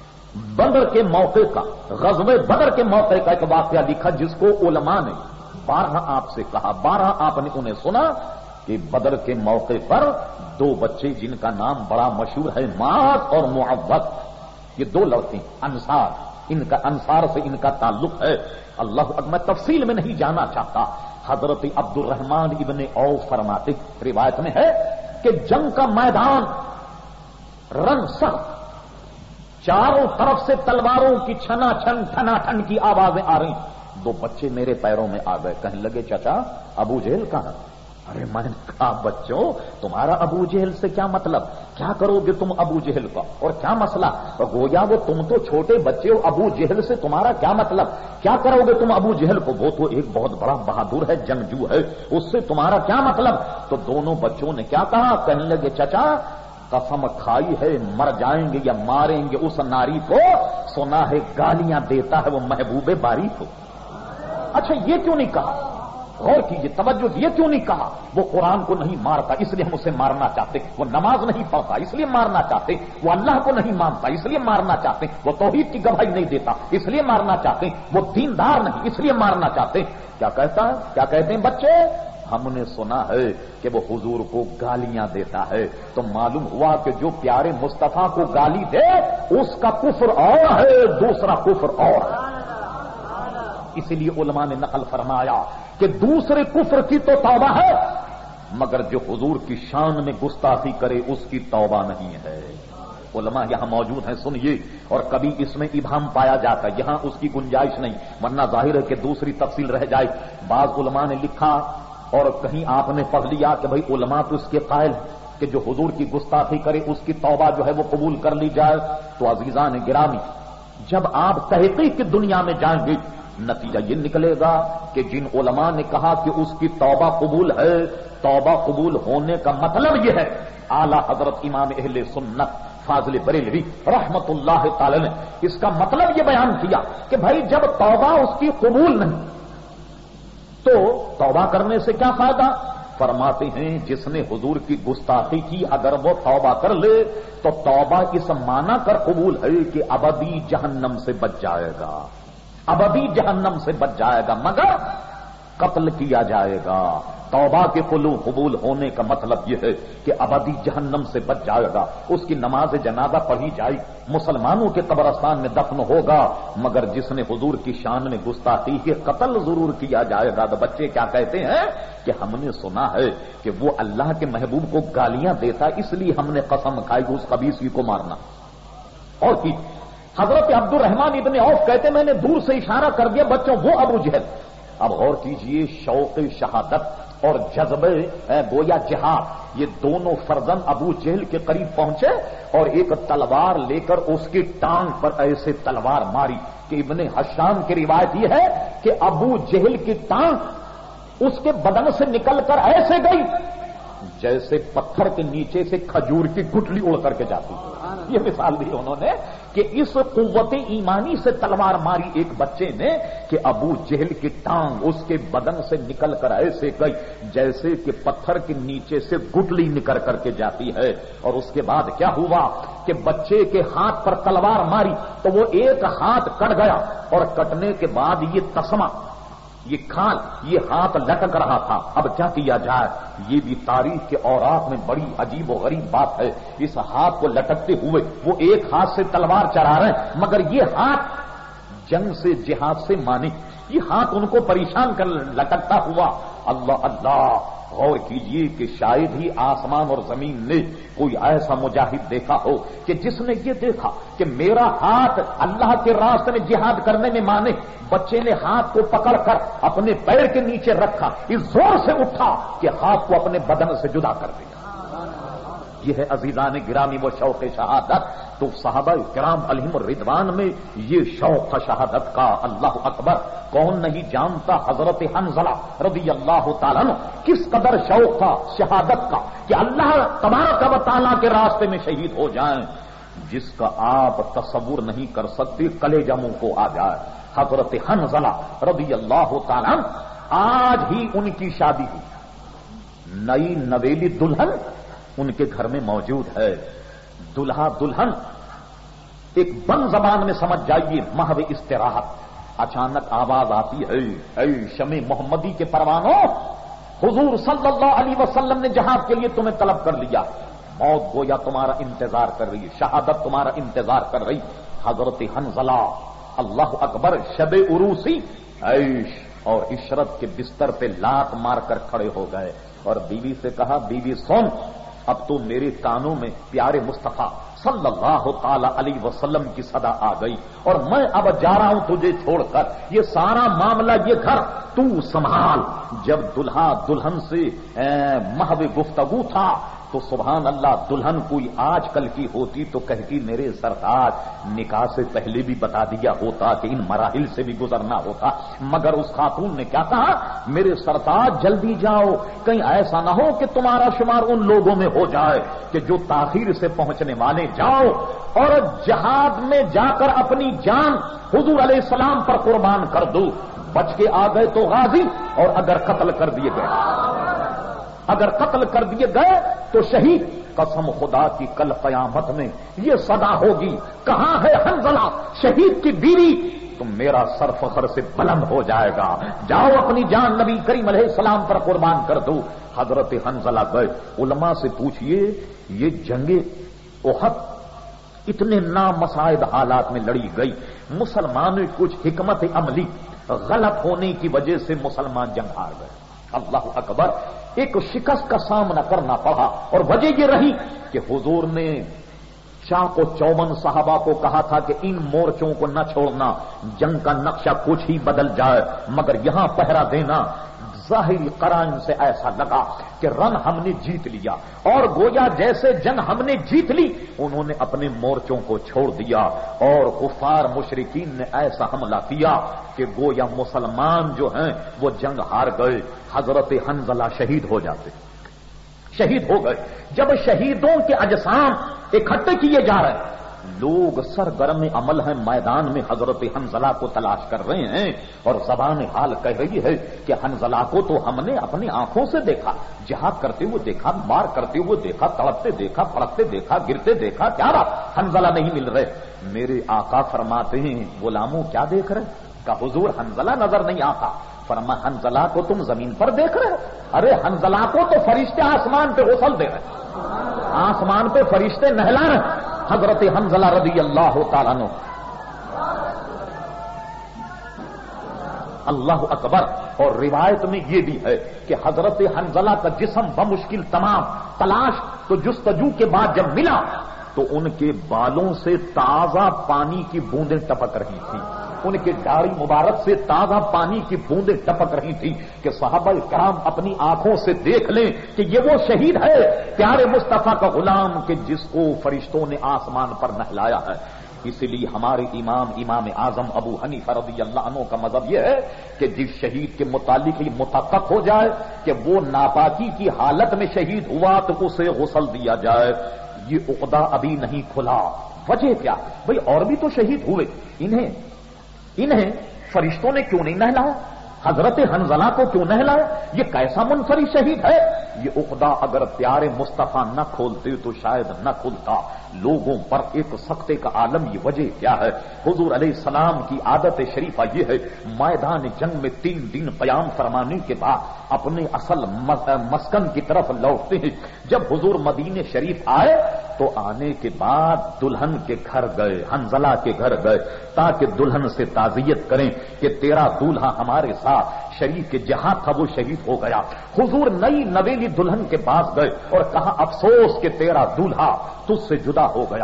بدر کے موقع کا، غزوہ بدر کے موقع کا ایک واقعہ لکھا جس کو علماء نے بارہ آپ سے کہا، بارہ آپ نے انہیں سنا کہ بدر کے موقع پر دو بچے جن کا نام بڑا مشہور ہے، معاذ اور معوذ، یہ دو لڑکے انصار، ان کا انصار سے ان کا تعلق ہے۔ اللہ میں تفصیل میں نہیں جانا چاہتا۔ حضرت عبد الرحمن ابن عوف فرماتے، روایت میں ہے کہ جنگ کا میدان رنگ سخت، چاروں طرف سے تلواروں کی چھنا چھن ٹھنا ٹھن کی آوازیں آ رہی، دو بچے میرے پیروں میں آ گئے، کہنے لگے چچا ابو جہل کہاں؟ ارے میں نے کہا بچوں تمہارا ابو جہل سے کیا مطلب، کیا کرو گے تم ابو جہل کا، اور کیا مسئلہ؟ گویا وہ تم تو چھوٹے بچے ہو، ابو جہل سے تمہارا کیا مطلب، کیا کرو گے تم ابو جہل کو؟ وہ تو ایک بہت بڑا بہادر ہے، جنگجو ہے، اس سے تمہارا کیا مطلب؟ تو دونوں بچوں نے کیا کہا، کہنے لگے چچا قسم کھائی ہے مر جائیں گے یا ماریں گے اس ناری کو، سنا ہے گالیاں دیتا ہے وہ محبوب باری کو۔ اچھا یہ کیوں نہیں کہا؟ غور کیجیے، توجہ، یہ کیوں نہیں کہا؟ وہ قرآن کو نہیں مارتا اس لیے ہم اسے مارنا چاہتے، وہ نماز نہیں پڑھتا اس لیے مارنا چاہتے، وہ اللہ کو نہیں مانتا اس لیے مارنا چاہتے، وہ توحید کی گواہی نہیں دیتا اس لیے مارنا چاہتے، وہ دیندار نہیں اس لیے مارنا چاہتے۔ کیا کہتا ہے؟ کیا کہتے ہیں بچے؟ ہم نے سنا ہے کہ وہ حضور کو گالیاں دیتا ہے۔ تو معلوم ہوا کہ جو پیارے مصطفیٰ کو گالی دے اس کا کفر اور ہے، دوسرا کفر اور ہے۔ اسی لیے علماء نے نقل فرمایا کہ دوسرے کفر کی تو توبہ ہے، مگر جو حضور کی شان میں گستاخی کرے اس کی توبہ نہیں ہے۔ علماء یہاں موجود ہیں، سنیے، اور کبھی اس میں ابہام پایا جاتا ہے، یہاں اس کی گنجائش نہیں، ورنہ ظاہر ہے کہ دوسری تفصیل رہ جائے۔ بعض علماء نے لکھا اور کہیں آپ نے پڑھ لیا کہ بھئی علماء تو اس کے قائل ہیں کہ جو حضور کی گستاخی کرے اس کی توبہ جو ہے وہ قبول کر لی جائے۔ تو عزیزان گرامی، جب آپ تحقیق کی دنیا میں جائیں گے نتیجہ یہ نکلے گا کہ جن علماء نے کہا کہ اس کی توبہ قبول ہے، توبہ قبول ہونے کا مطلب یہ ہے، اعلی حضرت امام اہل سنت فاضل بریلوی رحمت اللہ تعالی نے اس کا مطلب یہ بیان کیا کہ بھائی جب توبہ اس کی قبول نہیں تو توبہ کرنے سے کیا فائدہ؟ فرماتے ہیں جس نے حضور کی گستاخی کی اگر وہ توبہ کر لے تو توبہ اس معنی کر قبول ہے کہ ابدی جہنم سے بچ جائے گا، ابدی جہنم سے بچ جائے گا، مگر قتل کیا جائے گا۔ توبہ کے قبول ہونے کا مطلب یہ ہے کہ ابدی جہنم سے بچ جائے گا، اس کی نماز جنازہ پڑھی جائے، مسلمانوں کے قبرستان میں دفن ہوگا، مگر جس نے حضور کی شان میں گستاخی کی قتل ضرور کیا جائے گا۔ تو بچے کیا کہتے ہیں کہ ہم نے سنا ہے کہ وہ اللہ کے محبوب کو گالیاں دیتا، اس لیے ہم نے قسم کھائی کہ اس خبیثی کو مارنا۔ اور کی حضرت عبد الرحمن ابن عوف کہتے میں نے دور سے اشارہ کر دیا بچوں وہ ابو جہل۔ اب غور کیجئے، شوق شہادت اور جذبے گویا جہاد، یہ دونوں فرزند ابو جہل کے قریب پہنچے اور ایک تلوار لے کر اس کی ٹانگ پر ایسے تلوار ماری کہ ابن حشام کی روایت یہ ہے کہ ابو جہل کی ٹانگ اس کے بدن سے نکل کر ایسے گئی جیسے پتھر کے نیچے سے کھجور کی گٹلی اڑ کر کے جاتی ہے۔ یہ مثال دی انہوں نے کہ اس قوت ایمانی سے تلوار ماری ایک بچے نے کہ ابو جہل کی ٹانگ اس کے بدن سے نکل کر ایسے گئی جیسے کہ پتھر کے نیچے سے گٹلی نکل کر کے جاتی ہے۔ اور اس کے بعد کیا ہوا کہ بچے کے ہاتھ پر تلوار ماری تو وہ ایک ہاتھ کٹ گیا اور کٹنے کے بعد یہ تسمہ، یہ کھال، یہ ہاتھ لٹک رہا تھا۔ اب کیا کیا جائے؟ یہ بھی تاریخ کے اوراق میں بڑی عجیب و غریب بات ہے۔ اس ہاتھ کو لٹکتے ہوئے وہ ایک ہاتھ سے تلوار چلا رہے ہیں مگر یہ ہاتھ جنگ سے جہاد سے مانی، یہ ہاتھ ان کو پریشان کر لٹکتا ہوا۔ اللہ اللہ، غور کیجئے کہ شاید ہی آسمان اور زمین نے کوئی ایسا مجاہد دیکھا ہو کہ جس نے یہ دیکھا کہ میرا ہاتھ اللہ کے راستے میں جہاد کرنے میں مانے، بچے نے ہاتھ کو پکڑ کر اپنے پیر کے نیچے رکھا، اس زور سے اٹھا کہ ہاتھ کو اپنے بدن سے جدا کر دیا۔ یہ ہے عزیزان گرامی وہ شوق شہادت۔ تو صحابہ کرام علیہم الرضوان میں یہ شوق تھا شہادت کا۔ اللہ اکبر، کون نہیں جانتا حضرت حنظلہ رضی اللہ تعالیٰ عنہ کس قدر شوق تھا شہادت کا کہ اللہ تبارک و تعالیٰ کے راستے میں شہید ہو جائیں، جس کا آپ تصور نہیں کر سکتے، کلیجہ منہ کو آ جائے۔ حضرت حنظلہ رضی اللہ تعالیٰ عنہ، آج ہی ان کی شادی ہوئی، نئی نویلی دلہن ان کے گھر میں موجود ہے۔ دلہا دلہن ایک بند زبان میں سمجھ جائیے محو استراحت۔ اچانک آواز آتی ہے، اے شمع محمدی کے پروانوں، حضور صلی اللہ علیہ وسلم نے جہاد کے لیے تمہیں طلب کر لیا، موت گویا تمہارا انتظار کر رہی ہے، شہادت تمہارا انتظار کر رہی۔ حضرت حنظلہ اللہ اکبر شب عروسی عیش اور عشرت کے بستر پہ لات مار کر کھڑے ہو گئے اور بیوی سے کہا، بیوی سن، اب تو میرے کانوں میں پیارے مصطفیٰ صلی اللہ تعالی علیہ وسلم کی صدا آ گئی اور میں اب جا رہا ہوں تجھے چھوڑ کر، یہ سارا معاملہ یہ گھر تو سنبھال۔ جب دلہا دلہن سے محو گفتگو تھا تو سبحان اللہ دلہن کوئی آج کل کی ہوتی تو کہتی میرے سرتاج نکاح سے پہلے بھی بتا دیا ہوتا کہ ان مراحل سے بھی گزرنا ہوتا، مگر اس خاتون نے کیا کہا، میرے سرتاج جلدی جاؤ، کہیں ایسا نہ ہو کہ تمہارا شمار ان لوگوں میں ہو جائے کہ جو تاخیر سے پہنچنے والے، جاؤ اور جہاد میں جا کر اپنی جان حضور علیہ السلام پر قربان کر دو، بچ کے آ گئے تو غازی، اور اگر قتل کر دیے گئے اگر قتل کر دیے گئے تو شہید۔ قسم خدا کی کل قیامت میں یہ صدا ہوگی، کہاں ہے حنظلہ شہید کی بیوی، تو میرا سر فخر سے بلند ہو جائے گا، جاؤ اپنی جان نبی کریم علیہ السلام پر قربان کر دو۔ حضرت حنظلہ گئے، علماء سے پوچھئے یہ جنگ احد اتنے نامساعد حالات میں لڑی گئی، مسلمانوں کچھ حکمت عملی غلط ہونے کی وجہ سے مسلمان جنگ ہار گئے، اللہ اکبر، ایک شکست کا سامنا کرنا پڑا، اور وجہ یہ رہی کہ حضور نے چاق و چوبن صحابہ کو کہا تھا کہ ان مورچوں کو نہ چھوڑنا، جنگ کا نقشہ کچھ ہی بدل جائے مگر یہاں پہرا دینا۔ ظاہری قرائن سے ایسا لگا کہ رن ہم نے جیت لیا، اور گویا جیسے جنگ ہم نے جیت لی، انہوں نے اپنے مورچوں کو چھوڑ دیا، اور کفار مشرکین نے ایسا حملہ کیا کہ گویا مسلمان جو ہیں وہ جنگ ہار گئے۔ حضرت حنظلہ شہید ہو جاتے، شہید ہو گئے۔ جب شہیدوں کے اجسام اکٹھے کیے جا رہے ہیں، لوگ سرگرم عمل ہیں، میدان میں حضرت حنظلہ کو تلاش کر رہے ہیں، اور زبان حال کہہ رہی ہے کہ حنظلہ کو تو ہم نے اپنی آنکھوں سے دیکھا، جہاد کرتے ہوئے دیکھا، مار کرتے ہوئے دیکھا، تڑپتے دیکھا، پڑکتے دیکھا، گرتے دیکھا، کیا بات حنظلہ نہیں مل رہے۔ میرے آقا فرماتے ہیں غلاموں کیا دیکھ رہے؟ کہ حضور حنظلہ نظر نہیں آتا۔ فرما حنظلہ کو تم زمین پر دیکھ رہے؟ ارے حنظلہ کو تو فرشتے آسمان پہ غسل دے رہے، آسمان پہ فرشتے نہلا رہے۔ حضرت حنظلہ رضی اللہ تعالیٰ عنہ، اللہ اکبر۔ اور روایت میں یہ بھی ہے کہ حضرت حنظلہ کا جسم بمشکل تمام تلاش تو جستجو کے بعد جب ملا تو ان کے بالوں سے تازہ پانی کی بوندیں ٹپک رہی تھیں، ان کے داڑھی مبارک سے تازہ پانی کی بوندیں ٹپک رہی تھی کہ صحابہ کرام اپنی آنکھوں سے دیکھ لیں کہ یہ وہ شہید ہے، پیارے مصطفیٰ کا غلام کہ جس کو فرشتوں نے آسمان پر نہلایا ہے۔ اسی لیے ہمارے امام امام اعظم ابو حنیفہ رضی اللہ عنہ کا مذہب یہ ہے کہ جس شہید کے متعلق ہی متفق ہو جائے کہ وہ ناپاکی کی حالت میں شہید ہوا تو اسے غسل دیا جائے۔ یہ عقدہ ابھی نہیں کھلا، وجہ کیا؟ بھئی اور بھی تو شہید ہوئے، انہیں انہیں فرشتوں نے کیوں نہیں نہلایا؟ حضرت حنظلہ کو کیوں نہلایا؟ یہ کیسا منفرد شہید ہے؟ یہ عقدہ اگر پیارے مصطفیٰ نہ کھولتے تو شاید نہ کھلتا۔ لوگوں پر ایک سختے کا عالم، یہ وجہ کیا ہے؟ حضور علیہ السلام کی عادت شریفہ یہ ہے، میدان جنگ میں تین دن قیام فرمانے کے بعد اپنے اصل مسکن کی طرف لوٹتے ہیں۔ جب حضور مدینے شریف آئے تو آنے کے بعد دلہن کے گھر گئے، حنظلہ کے گھر گئے تاکہ دلہن سے تعزیت کریں کہ تیرا دولہا ہمارے ساتھ شریف کے جہاں تھا وہ شہید ہو گیا۔ حضور نئی نویلی دلہن کے پاس گئے اور کہا افسوس کہ تیرا دولہا تجھ سے جدا ہو گیا۔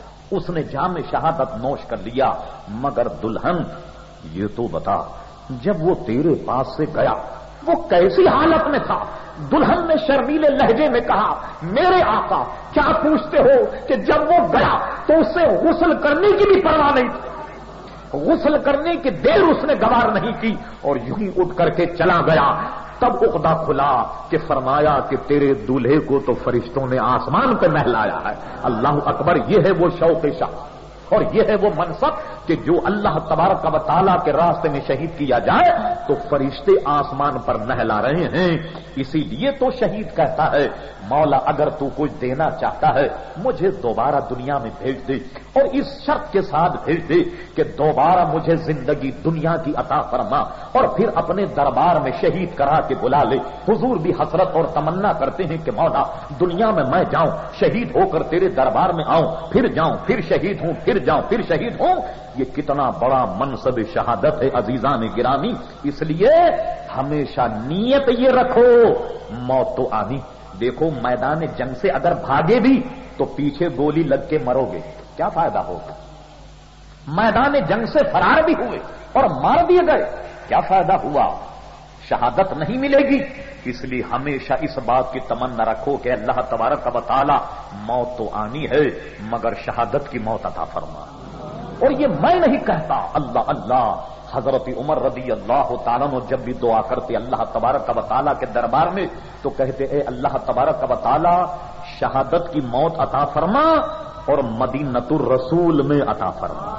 اس نے جام شہادت نوش کر لیا، مگر دلہن یہ تو بتا جب وہ تیرے پاس سے گیا وہ کیسی حالت میں تھا؟ دلہن نے شرمیلے لہجے میں کہا میرے آقا کیا پوچھتے ہو کہ جب وہ گیا تو اسے غسل کرنے کی بھی پرواہ نہیں تھی، غسل کرنے کی دیر اس نے گوار نہیں کی اور یوں ہی اٹھ کر کے چلا گیا۔ تب عقدہ کھلا کہ فرمایا کہ تیرے دولہے کو تو فرشتوں نے آسمان پہ نہلایا ہے۔ اللہ اکبر، یہ ہے وہ شوق شاہ اور یہ ہے وہ منصب کہ جو اللہ تبارک و تعالیٰ کے راستے میں شہید کیا جائے تو فرشتے آسمان پر نہلا رہے ہیں۔ اسی لیے تو شہید کہتا ہے مولا اگر تو کچھ دینا چاہتا ہے مجھے دوبارہ دنیا میں بھیج دے، اور اس شرط کے ساتھ بھیج دے کہ دوبارہ مجھے زندگی دنیا کی عطا فرما اور پھر اپنے دربار میں شہید کرا کے بلا لے۔ حضور بھی حسرت اور تمنا کرتے ہیں کہ مولا دنیا میں میں جاؤں، شہید ہو کر تیرے دربار میں آؤں، پھر جاؤں، پھر شہید ہوں، پھر جاؤں، پھر شہید ہوں۔ یہ کتنا بڑا منصب شہادت ہے عزیزان گرامی۔ اس لیے ہمیشہ نیت یہ رکھو موت تو آنی۔ دیکھو میدان جنگ سے اگر بھاگے بھی تو پیچھے گولی لگ کے مرو گے، کیا فائدہ ہوگا؟ میدان جنگ سے فرار بھی ہوئے اور مار دیے گئے، کیا فائدہ ہوا؟ شہادت نہیں ملے گی. اس لیے ہمیشہ اس بات کی تمنا رکھو کہ اللہ تبارک و تعالی موت تو آنی ہے مگر شہادت کی موت عطا فرما. اور یہ میں نہیں کہتا، اللہ اللہ. حضرت عمر رضی اللہ تعالیٰ نے جب بھی دعا کرتے اللہ تبارک و تعالیٰ کے دربار میں تو کہتے اے اللہ تبارک و تعالیٰ شہادت کی موت عطا فرما اور مدینۃ الرسول میں عطا فرما.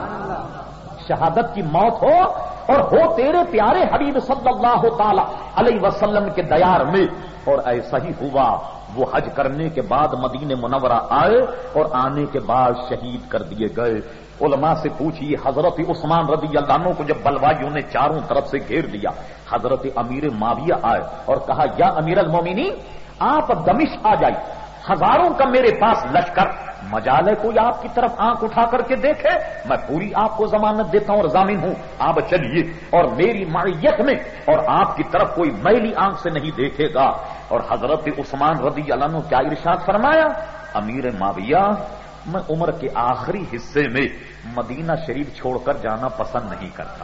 شہادت کی موت ہو اور ہو تیرے پیارے حبیب صلی اللہ تعالی علیہ وسلم کے دیار میں. اور ایسا ہی ہوا. وہ حج کرنے کے بعد مدینہ منورہ آئے اور آنے کے بعد شہید کر دیے گئے. علماء سے پوچھیے حضرت عثمان رضی اللہ عنہ کو جب بلوائیوں نے چاروں طرف سے گھیر لیا، حضرت امیر معاویہ آئے اور کہا یا امیر المومنین آپ دمشق آ جائیے، ہزاروں کا میرے پاس لشکر، مجال ہے کوئی آپ کی طرف آنکھ اٹھا کر کے دیکھے، میں پوری آپ کو ضمانت دیتا ہوں اور ضامن ہوں، آپ چلیے اور میری معیت میں اور آپ کی طرف کوئی میلی آنکھ سے نہیں دیکھے گا. اور حضرت عثمان رضی اللہ عنہ کیا ارشاد فرمایا، امیر معاویہ میں عمر کے آخری حصے میں مدینہ شریف چھوڑ کر جانا پسند نہیں کرتا.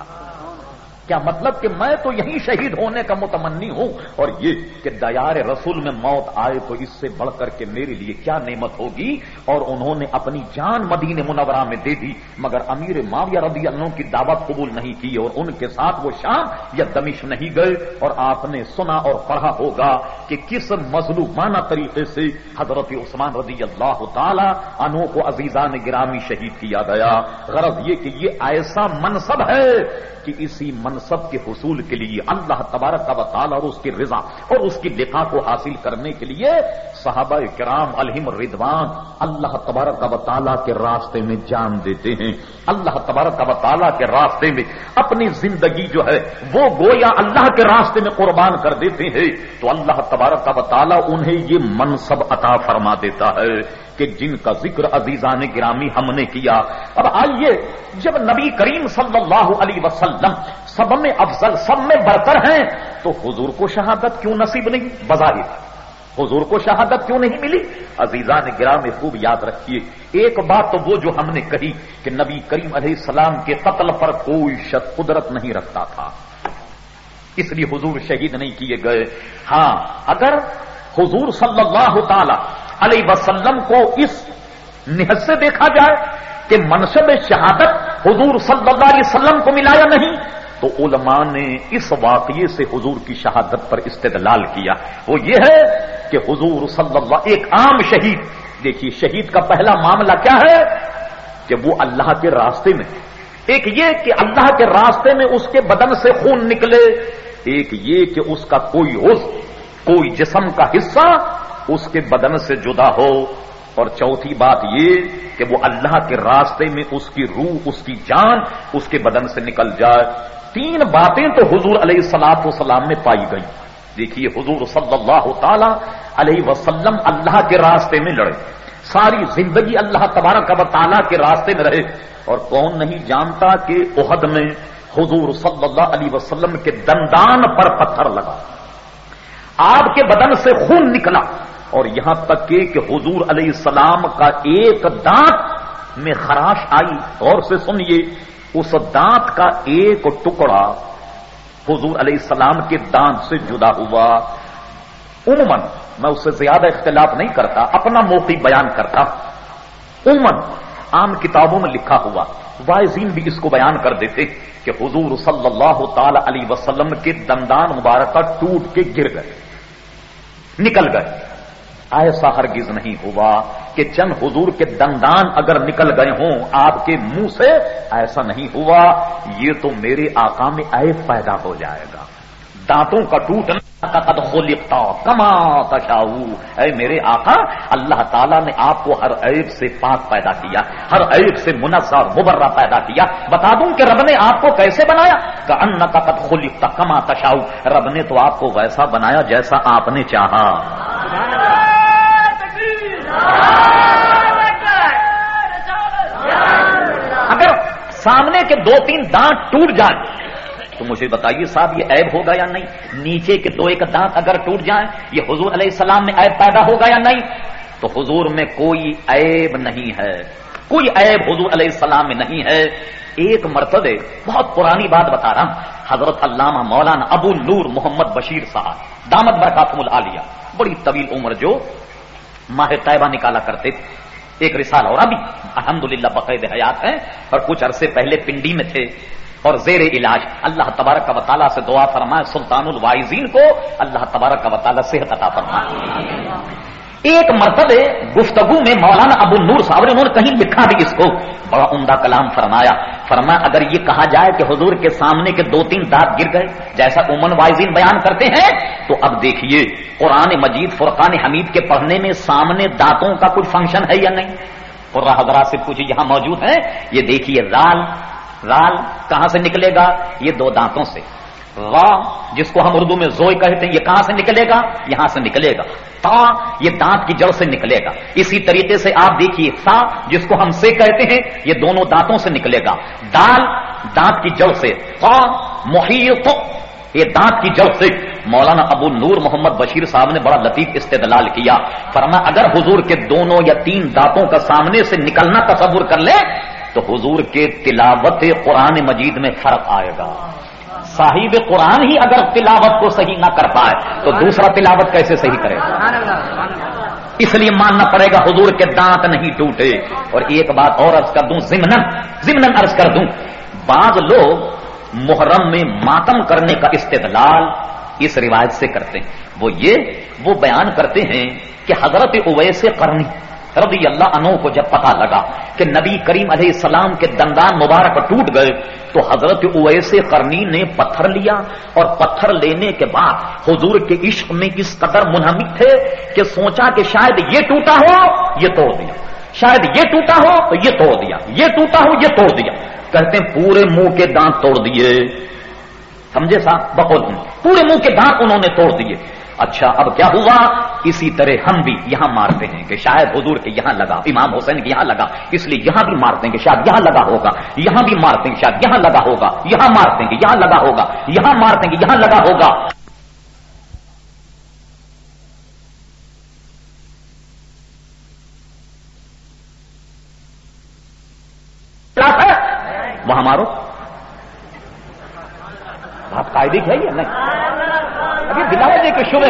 کیا مطلب کہ میں تو یہیں شہید ہونے کا متمنی ہوں، اور یہ کہ دیار رسول میں موت آئے تو اس سے بڑھ کر کے میرے لیے کیا نعمت ہوگی. اور انہوں نے اپنی جان مدینہ منورہ میں دے دی مگر امیر معاویہ رضی اللہ عنہ کی دعوت قبول نہیں کی اور ان کے ساتھ وہ شام یا دمشق نہیں گئے. اور آپ نے سنا اور پڑھا ہوگا کہ کس مظلومانہ طریقے سے حضرت عثمان رضی اللہ تعالی عنہ کو عزیزان گرامی شہید کیا گیا. غرض یہ کہ یہ ایسا منصب ہے کہ اسی منصب کے حصول کے لیے اللہ تبارک و تعالی اور اس کی رضا اور اس کی لقاء کو حاصل کرنے کے لیے صحابہ کرام علیہم الرضوان اللہ تبارک و تعالی کے راستے میں جان دیتے ہیں. اللہ تبارک و تعالی کے راستے میں اپنی زندگی جو ہے وہ گویا اللہ کے راستے میں قربان کر دیتے ہیں. تو اللہ تبارک و تعالی انہیں یہ منصب عطا فرما دیتا ہے کہ جن کا ذکر عزیزان گرامی ہم نے کیا. اب آئیے، جب نبی کریم صلی اللہ علیہ وسلم سب میں افضل سب میں برتر ہیں تو حضور کو شہادت کیوں نصیب نہیں؟ بظاہر حضور کو شہادت کیوں نہیں ملی؟ عزیزان گرامی خوب یاد رکھیے، ایک بات تو وہ جو ہم نے کہی کہ نبی کریم علیہ السلام کے قتل پر کوئی شک قدرت نہیں رکھتا تھا، اس لیے حضور شہید نہیں کیے گئے. ہاں اگر حضور صلی اللہ تعالی علیہ وسلم کو اس نہج سے دیکھا جائے کہ منصب شہادت حضور صلی اللہ علیہ وسلم کو ملا یا نہیں، تو علماء نے اس واقعے سے حضور کی شہادت پر استدلال کیا. وہ یہ ہے کہ حضور صلی اللہ ایک عام شہید، دیکھیے شہید کا پہلا معاملہ کیا ہے کہ وہ اللہ کے راستے میں، ایک یہ کہ اللہ کے راستے میں اس کے بدن سے خون نکلے، ایک یہ کہ اس کا کوئی عضو کوئی جسم کا حصہ اس کے بدن سے جدا ہو، اور چوتھی بات یہ کہ وہ اللہ کے راستے میں اس کی روح اس کی جان اس کے بدن سے نکل جائے. تین باتیں تو حضور علیہ الصلوۃ والسلام میں پائی گئی. دیکھیے حضور صلی اللہ تعالی علیہ وسلم اللہ کے راستے میں لڑے، ساری زندگی اللہ تبارک و تعالی کے راستے میں رہے. اور کون نہیں جانتا کہ احد میں حضور صلی اللہ علیہ وسلم کے دندان پر پتھر لگا، آپ کے بدن سے خون نکلا، اور یہاں تک کہ کہ حضور علیہ السلام کا ایک دانت میں خراش آئی. غور سے سنیے، اس دانت کا ایک ٹکڑا حضور علیہ السلام کے دانت سے جدا ہوا. عموماً میں اس سے زیادہ اختلاف نہیں کرتا، اپنا موقف بیان کرتا. عموماً عام کتابوں میں لکھا ہوا، واعظین بھی اس کو بیان کر دیتے کہ حضور صلی اللہ تعالی علیہ وسلم کے دندان مبارکہ ٹوٹ کے گر گئے، نکل گئے. ایسا ہرگز نہیں ہوا کہ چند حضور کے دندان اگر نکل گئے ہوں آپ کے منہ سے، ایسا نہیں ہوا. یہ تو میرے آقا میں عیب پیدا ہو جائے گا. دانتوں کا ٹوٹنا قد خلقت کما تشاء، اے میرے آقا اللہ تعالیٰ نے آپ کو ہر عیب سے پاک پیدا کیا، ہر عیب سے منزہ مبرہ پیدا کیا. بتا دوں کہ رب نے آپ کو کیسے بنایا، کأنک قد خلقت کما تشاء، رب نے تو آپ کو ویسا بنایا جیسا آپ نے چاہا. اگر سامنے کے دو تین دانت ٹوٹ جائیں تو مجھے بتائیے صاحب یہ عیب ہوگا یا نہیں؟ نیچے کے دو ایک دانت اگر ٹوٹ جائیں یہ حضور علیہ السلام میں عیب پیدا ہوگا یا نہیں؟ تو حضور میں کوئی عیب نہیں ہے. کوئی عیب حضور علیہ السلام میں نہیں ہے. ایک مرتبہ بہت پرانی بات بتا رہا ہوں، حضرت علامہ مولانا ابو نور محمد بشیر صاحب دامت برکاتہم العالیہ، بڑی طویل عمر، جو ماہ طیبہ نکالا کرتے تھے، ایک رسالہ، اور ابھی الحمدللہ بقید حیات ہیں، اور کچھ عرصے پہلے پنڈی میں تھے اور زیر علاج. اللہ تبارک و تعالیٰ سے دعا فرمائے سلطان الواعظین کو اللہ تبارک و تعالیٰ صحت عطا فرمائے. ایک مرتبہ گفتگو میں مولانا ابو نور صاحب نے، انہوں نے کہیں لکھا بھی اس کو، بڑا عمدہ کلام فرمایا. فرمایا اگر یہ کہا جائے کہ حضور کے سامنے کے دو تین دانت گر گئے جیسا عموماً واعظین بیان کرتے ہیں، تو اب دیکھیے قرآن مجید فرقان حمید کے پڑھنے میں سامنے دانتوں کا کچھ فنکشن ہے یا نہیں؟ قرآن حضرات سے پوچھیے یہاں موجود ہیں. یہ دیکھیے رال، رال کہاں سے نکلے گا؟ یہ دو دانتوں سے. را جس کو ہم اردو میں زوئے کہتے ہیں، یہ کہاں سے نکلے گا؟ یہاں سے نکلے گا. تا یہ دانت کی جڑ سے نکلے گا. اسی طریقے سے آپ دیکھیے سا جس کو ہم سے کہتے ہیں، یہ دونوں دانتوں سے نکلے گا. دال دانت کی جڑ سے. تا محیط یہ دانت کی جڑ سے. مولانا ابو نور محمد بشیر صاحب نے بڑا لطیف استدلال کیا. فرمایا اگر حضور کے دونوں یا تین دانتوں کا سامنے سے نکلنا تصور کر لیں تو حضور کے تلاوت قرآن مجید میں فرق آئے گا. صاحب قرآن ہی اگر تلاوت کو صحیح نہ کر پائے تو دوسرا تلاوت کیسے صحیح کرے گا؟ اس لیے ماننا پڑے گا حضور کے دانت نہیں ٹوٹے. اور ایک بات اور عرض کر دوں، ضمناً ضمناً عرض کر دوں، بعض لوگ محرم میں ماتم کرنے کا استدلال اس روایت سے کرتے ہیں. وہ یہ وہ بیان کرتے ہیں کہ حضرت اویس قرنی رضی اللہ عنہ کو جب پتہ لگا کہ نبی کریم علیہ السلام کے دندان مبارک ٹوٹ گئے تو حضرت اویس قرنی نے پتھر لیا، اور پتھر لینے کے بعد حضور کے عشق میں اس قدر منہمک تھے کہ سوچا کہ شاید یہ ٹوٹا ہو یہ توڑ دیا، شاید یہ ٹوٹا ہو تو یہ توڑ دیا، یہ ٹوٹا ہو یہ توڑ دیا. کہتے ہیں پورے منہ کے دانت توڑ دیے. سمجھے صاحب؟ بقول پورے منہ کے دانت انہوں نے توڑ دیے. اچھا اب کیا ہوا؟ اسی طرح ہم بھی یہاں مارتے ہیں کہ شاید حضور کے یہاں لگا، امام حسین کے یہاں لگا، اس لیے یہاں بھی مارتے ہیں کہ شاید یہاں لگا ہوگا، یہاں بھی مارتے ہیں شاید یہاں لگا ہوگا، یہاں مارتے ہیں کہ یہاں لگا ہوگا، یہاں مارتے ہیں کہ یہاں لگا ہوگا. وہاں مارو. بات قاعدے کی ہے یا نہیں؟ ابھی دلاؤ دے کے شبے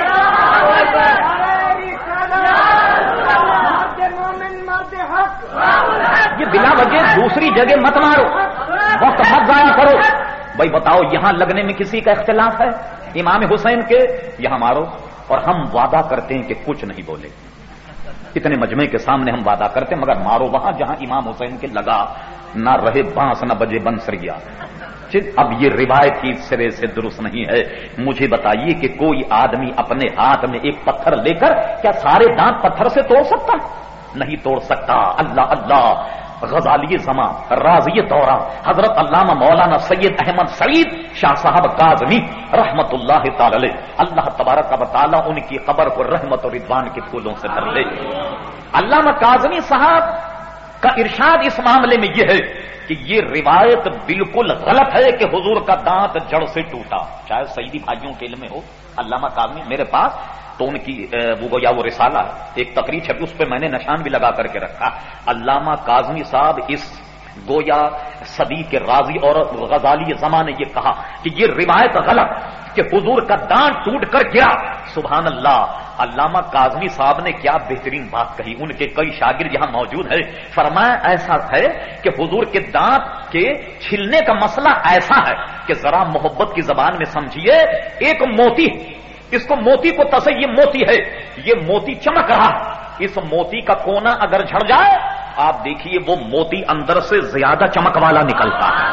یہ بلا وجہ دوسری جگہ مت مارو، وقت مت ضائع کرو. بھائی بتاؤ یہاں لگنے میں کسی کا اختلاف ہے؟ امام حسین کے یہاں مارو، اور ہم وعدہ کرتے ہیں کہ کچھ نہیں بولے. اتنے مجمع کے سامنے ہم وعدہ کرتے ہیں مگر مارو وہاں جہاں امام حسین کے لگا، نہ رہے بانس نہ بجے بنسریا. اب یہ روایت ہی سرے سے درست نہیں ہے. مجھے بتائیے کہ کوئی آدمی اپنے ہاتھ میں ایک پتھر لے کر کیا سارے دانت پتھر سے توڑ سکتا؟ نہیں توڑ سکتا. اللہ اللہ. غزالی زمان راضی دورہ حضرت علامہ مولانا سید احمد سعید شاہ صاحب کاظمی رحمت اللہ تعالی علیہ، اللہ تبارک و تعالی ان کی قبر کو رحمت اور رضوان کے پھولوں سے بھر لے. علامہ کاظمی صاحب کا ارشاد اس معاملے میں یہ ہے کہ یہ روایت بالکل غلط ہے کہ حضور کا دانت جڑ سے ٹوٹا. شاید سعیدی بھائیوں کے علم میں ہو. علامہ کاظمی میرے پاس تو ان کی وہ گویا وہ رسالہ ایک تقریر چھپی، اس پہ میں نے نشان بھی لگا کر کے رکھا. علامہ کاظمی صاحب اس گویا صدی کے راضی اور غزالی زمان نے یہ کہا کہ یہ روایت غلط کہ حضور کا دانت ٹوٹ کر گرا. سبحان اللہ. علامہ کاظمی صاحب نے کیا بہترین بات کہی. ان کے کئی شاگرد یہاں موجود ہیں. فرمایا ایسا ہے کہ حضور کے دانت کے چھلنے کا مسئلہ ایسا ہے کہ ذرا محبت کی زبان میں سمجھیے، ایک موتی، اس کو موتی کو تصور، یہ موتی ہے، یہ موتی چمک رہا، اس موتی کا کونا اگر جھڑ جائے آپ دیکھیے وہ موتی اندر سے زیادہ چمک والا نکلتا ہے.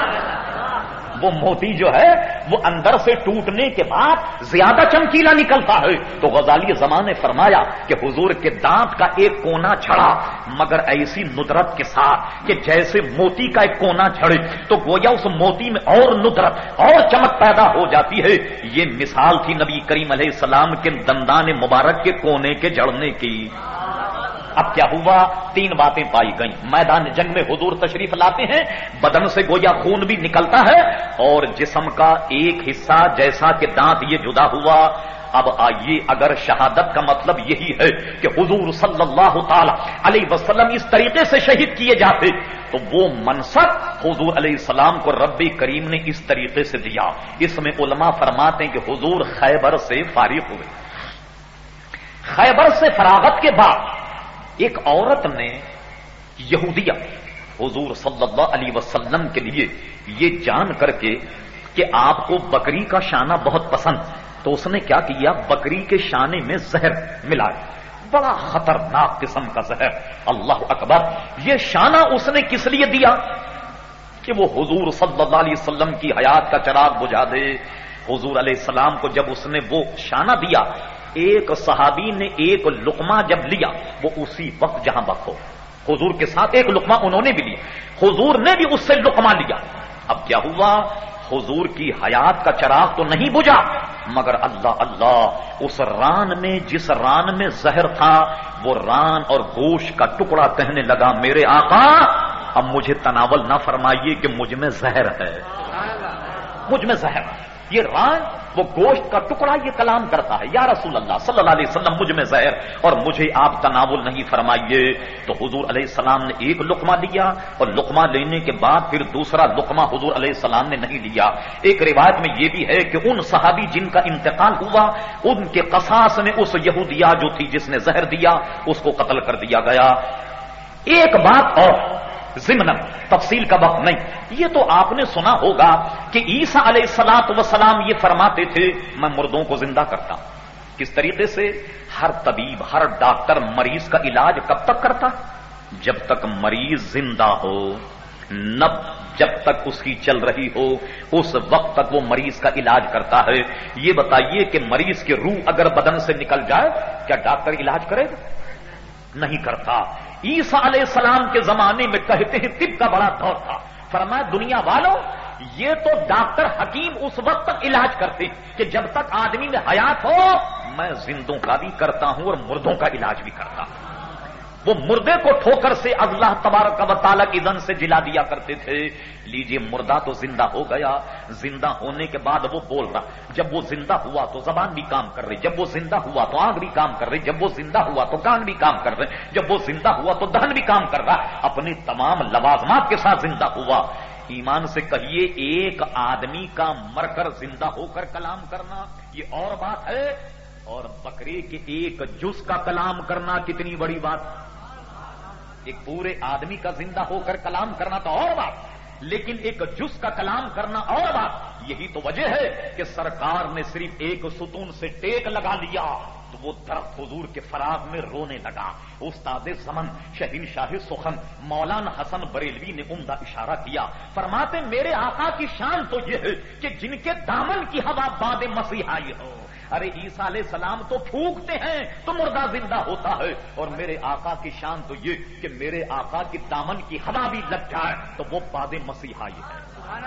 وہ موتی جو ہے وہ اندر سے ٹوٹنے کے بعد زیادہ چمکیلا نکلتا ہے. تو غزالی زمان نے فرمایا کہ حضور کے دانت کا ایک کونا چھڑا مگر ایسی ندرت کے ساتھ کہ جیسے موتی کا ایک کونا چھڑے تو گویا اس موتی میں اور ندرت اور چمک پیدا ہو جاتی ہے. یہ مثال تھی نبی کریم علیہ السلام کے دندان مبارک کے کونے کے جڑنے کی. اب کیا ہوا؟ تین باتیں پائی گئیں. میدان جنگ میں حضور تشریف لاتے ہیں، بدن سے گویا خون بھی نکلتا ہے اور جسم کا ایک حصہ جیسا کہ دانت یہ جدا ہوا. اب آئیے، اگر شہادت کا مطلب یہی ہے کہ حضور صلی اللہ تعالی علیہ وسلم اس طریقے سے شہید کیے جاتے تو وہ منصب حضور علیہ السلام کو رب کریم نے اس طریقے سے دیا. اس میں علماء فرماتے ہیں کہ حضور خیبر سے فارغ ہوئے. خیبر سے فراغت کے بعد ایک عورت نے یہودیہ حضور صلی اللہ علیہ وسلم کے لیے یہ جان کر کے کہ آپ کو بکری کا شانہ بہت پسند، تو اس نے کیا کیا؟ بکری کے شانے میں زہر ملایا، بڑا خطرناک قسم کا زہر. اللہ اکبر. یہ شانہ اس نے کس لیے دیا؟ کہ وہ حضور صلی اللہ علیہ وسلم کی حیات کا چراغ بجھا دے. حضور علیہ السلام کو جب اس نے وہ شانہ دیا، ایک صحابی نے ایک لقمہ جب لیا، وہ اسی وقت جہاں بکھو حضور کے ساتھ ایک لقمہ انہوں نے بھی لیا، حضور نے بھی اس سے لقمہ لیا. اب کیا ہوا؟ حضور کی حیات کا چراغ تو نہیں بجھا، مگر اللہ اللہ اس ران میں، جس ران میں زہر تھا، وہ ران اور گوشت کا ٹکڑا کہنے لگا میرے آقا اب مجھے تناول نہ فرمائیے کہ مجھ میں زہر ہے، مجھ میں زہر. یہ ران، وہ گوشت کا ٹکڑا یہ کلام کرتا ہے، یا رسول اللہ صلی اللہ علیہ وسلم مجھ میں زہر اور مجھے آپ تناول نہیں فرمائیے. تو حضور علیہ السلام نے ایک لقمہ لیا اور لقمہ لینے کے بعد پھر دوسرا لقمہ حضور علیہ السلام نے نہیں لیا. ایک روایت میں یہ بھی ہے کہ ان صحابی جن کا انتقال ہوا ان کے قصاص میں اس یہودیہ جو تھی جس نے زہر دیا اس کو قتل کر دیا گیا. ایک بات اور ضمن تفصیل کا وقت نہیں، یہ تو آپ نے سنا ہوگا کہ عیسیٰ علیہ الصلوۃ والسلام یہ فرماتے تھے میں مردوں کو زندہ کرتا ہوں. کس طریقے سے؟ ہر طبیب، ہر ڈاکٹر مریض کا علاج کب تک کرتا؟ جب تک مریض زندہ ہو، نب جب تک اس کی چل رہی ہو اس وقت تک وہ مریض کا علاج کرتا ہے. یہ بتائیے کہ مریض کی روح اگر بدن سے نکل جائے کیا ڈاکٹر علاج کرے گا؟ نہیں کرتا. عیسیٰ علیہ السلام کے زمانے میں کہتے ہیں طب کا بڑا دور تھا، فرمایا دنیا والوں یہ تو ڈاکٹر حکیم اس وقت تک علاج کرتے کہ جب تک آدمی میں حیات ہو میں زندوں کا بھی کرتا ہوں اور مردوں کا علاج بھی کرتا ہوں. وہ مردے کو ٹھوکر سے اللہ تبارک و تعالیٰ کی اذن سے جلا دیا کرتے تھے. لیجئے مردہ تو زندہ ہو گیا، زندہ ہونے کے بعد وہ بول رہا، جب وہ زندہ ہوا تو زبان بھی کام کر رہی، جب وہ زندہ ہوا تو آنکھ بھی کام کر رہی، جب وہ زندہ ہوا تو کان بھی کام کر رہے، جب وہ زندہ ہوا تو دہن بھی کام کر رہا، اپنی تمام لوازمات کے ساتھ زندہ ہوا. ایمان سے کہیے ایک آدمی کا مر کر زندہ ہو کر کلام کرنا یہ اور بات ہے، اور بکرے کے ایک جز کا کلام کرنا کتنی بڑی بات. ایک پورے آدمی کا زندہ ہو کر کلام کرنا تو اور بات، لیکن ایک جز کا کلام کرنا اور بات. یہی تو وجہ ہے کہ سرکار نے صرف ایک ستون سے ٹیک لگا لیا تو وہ درخت حضور کے فراغ میں رونے لگا. استاد زمن شہنشاہ سخن مولانا حسن بریلوی نے عمدہ اشارہ کیا، فرماتے میرے آقا کی شان تو یہ ہے کہ جن کے دامن کی ہوا باد مسیحائی ہو. ارے عیسیٰ علیہ السلام تو پھونکتے ہیں تو مردہ زندہ ہوتا ہے، اور میرے آقا کی شان تو یہ کہ میرے آقا کی دامن کی ہوا بھی لگ جائے تو وہ باد مسیحائی ہے.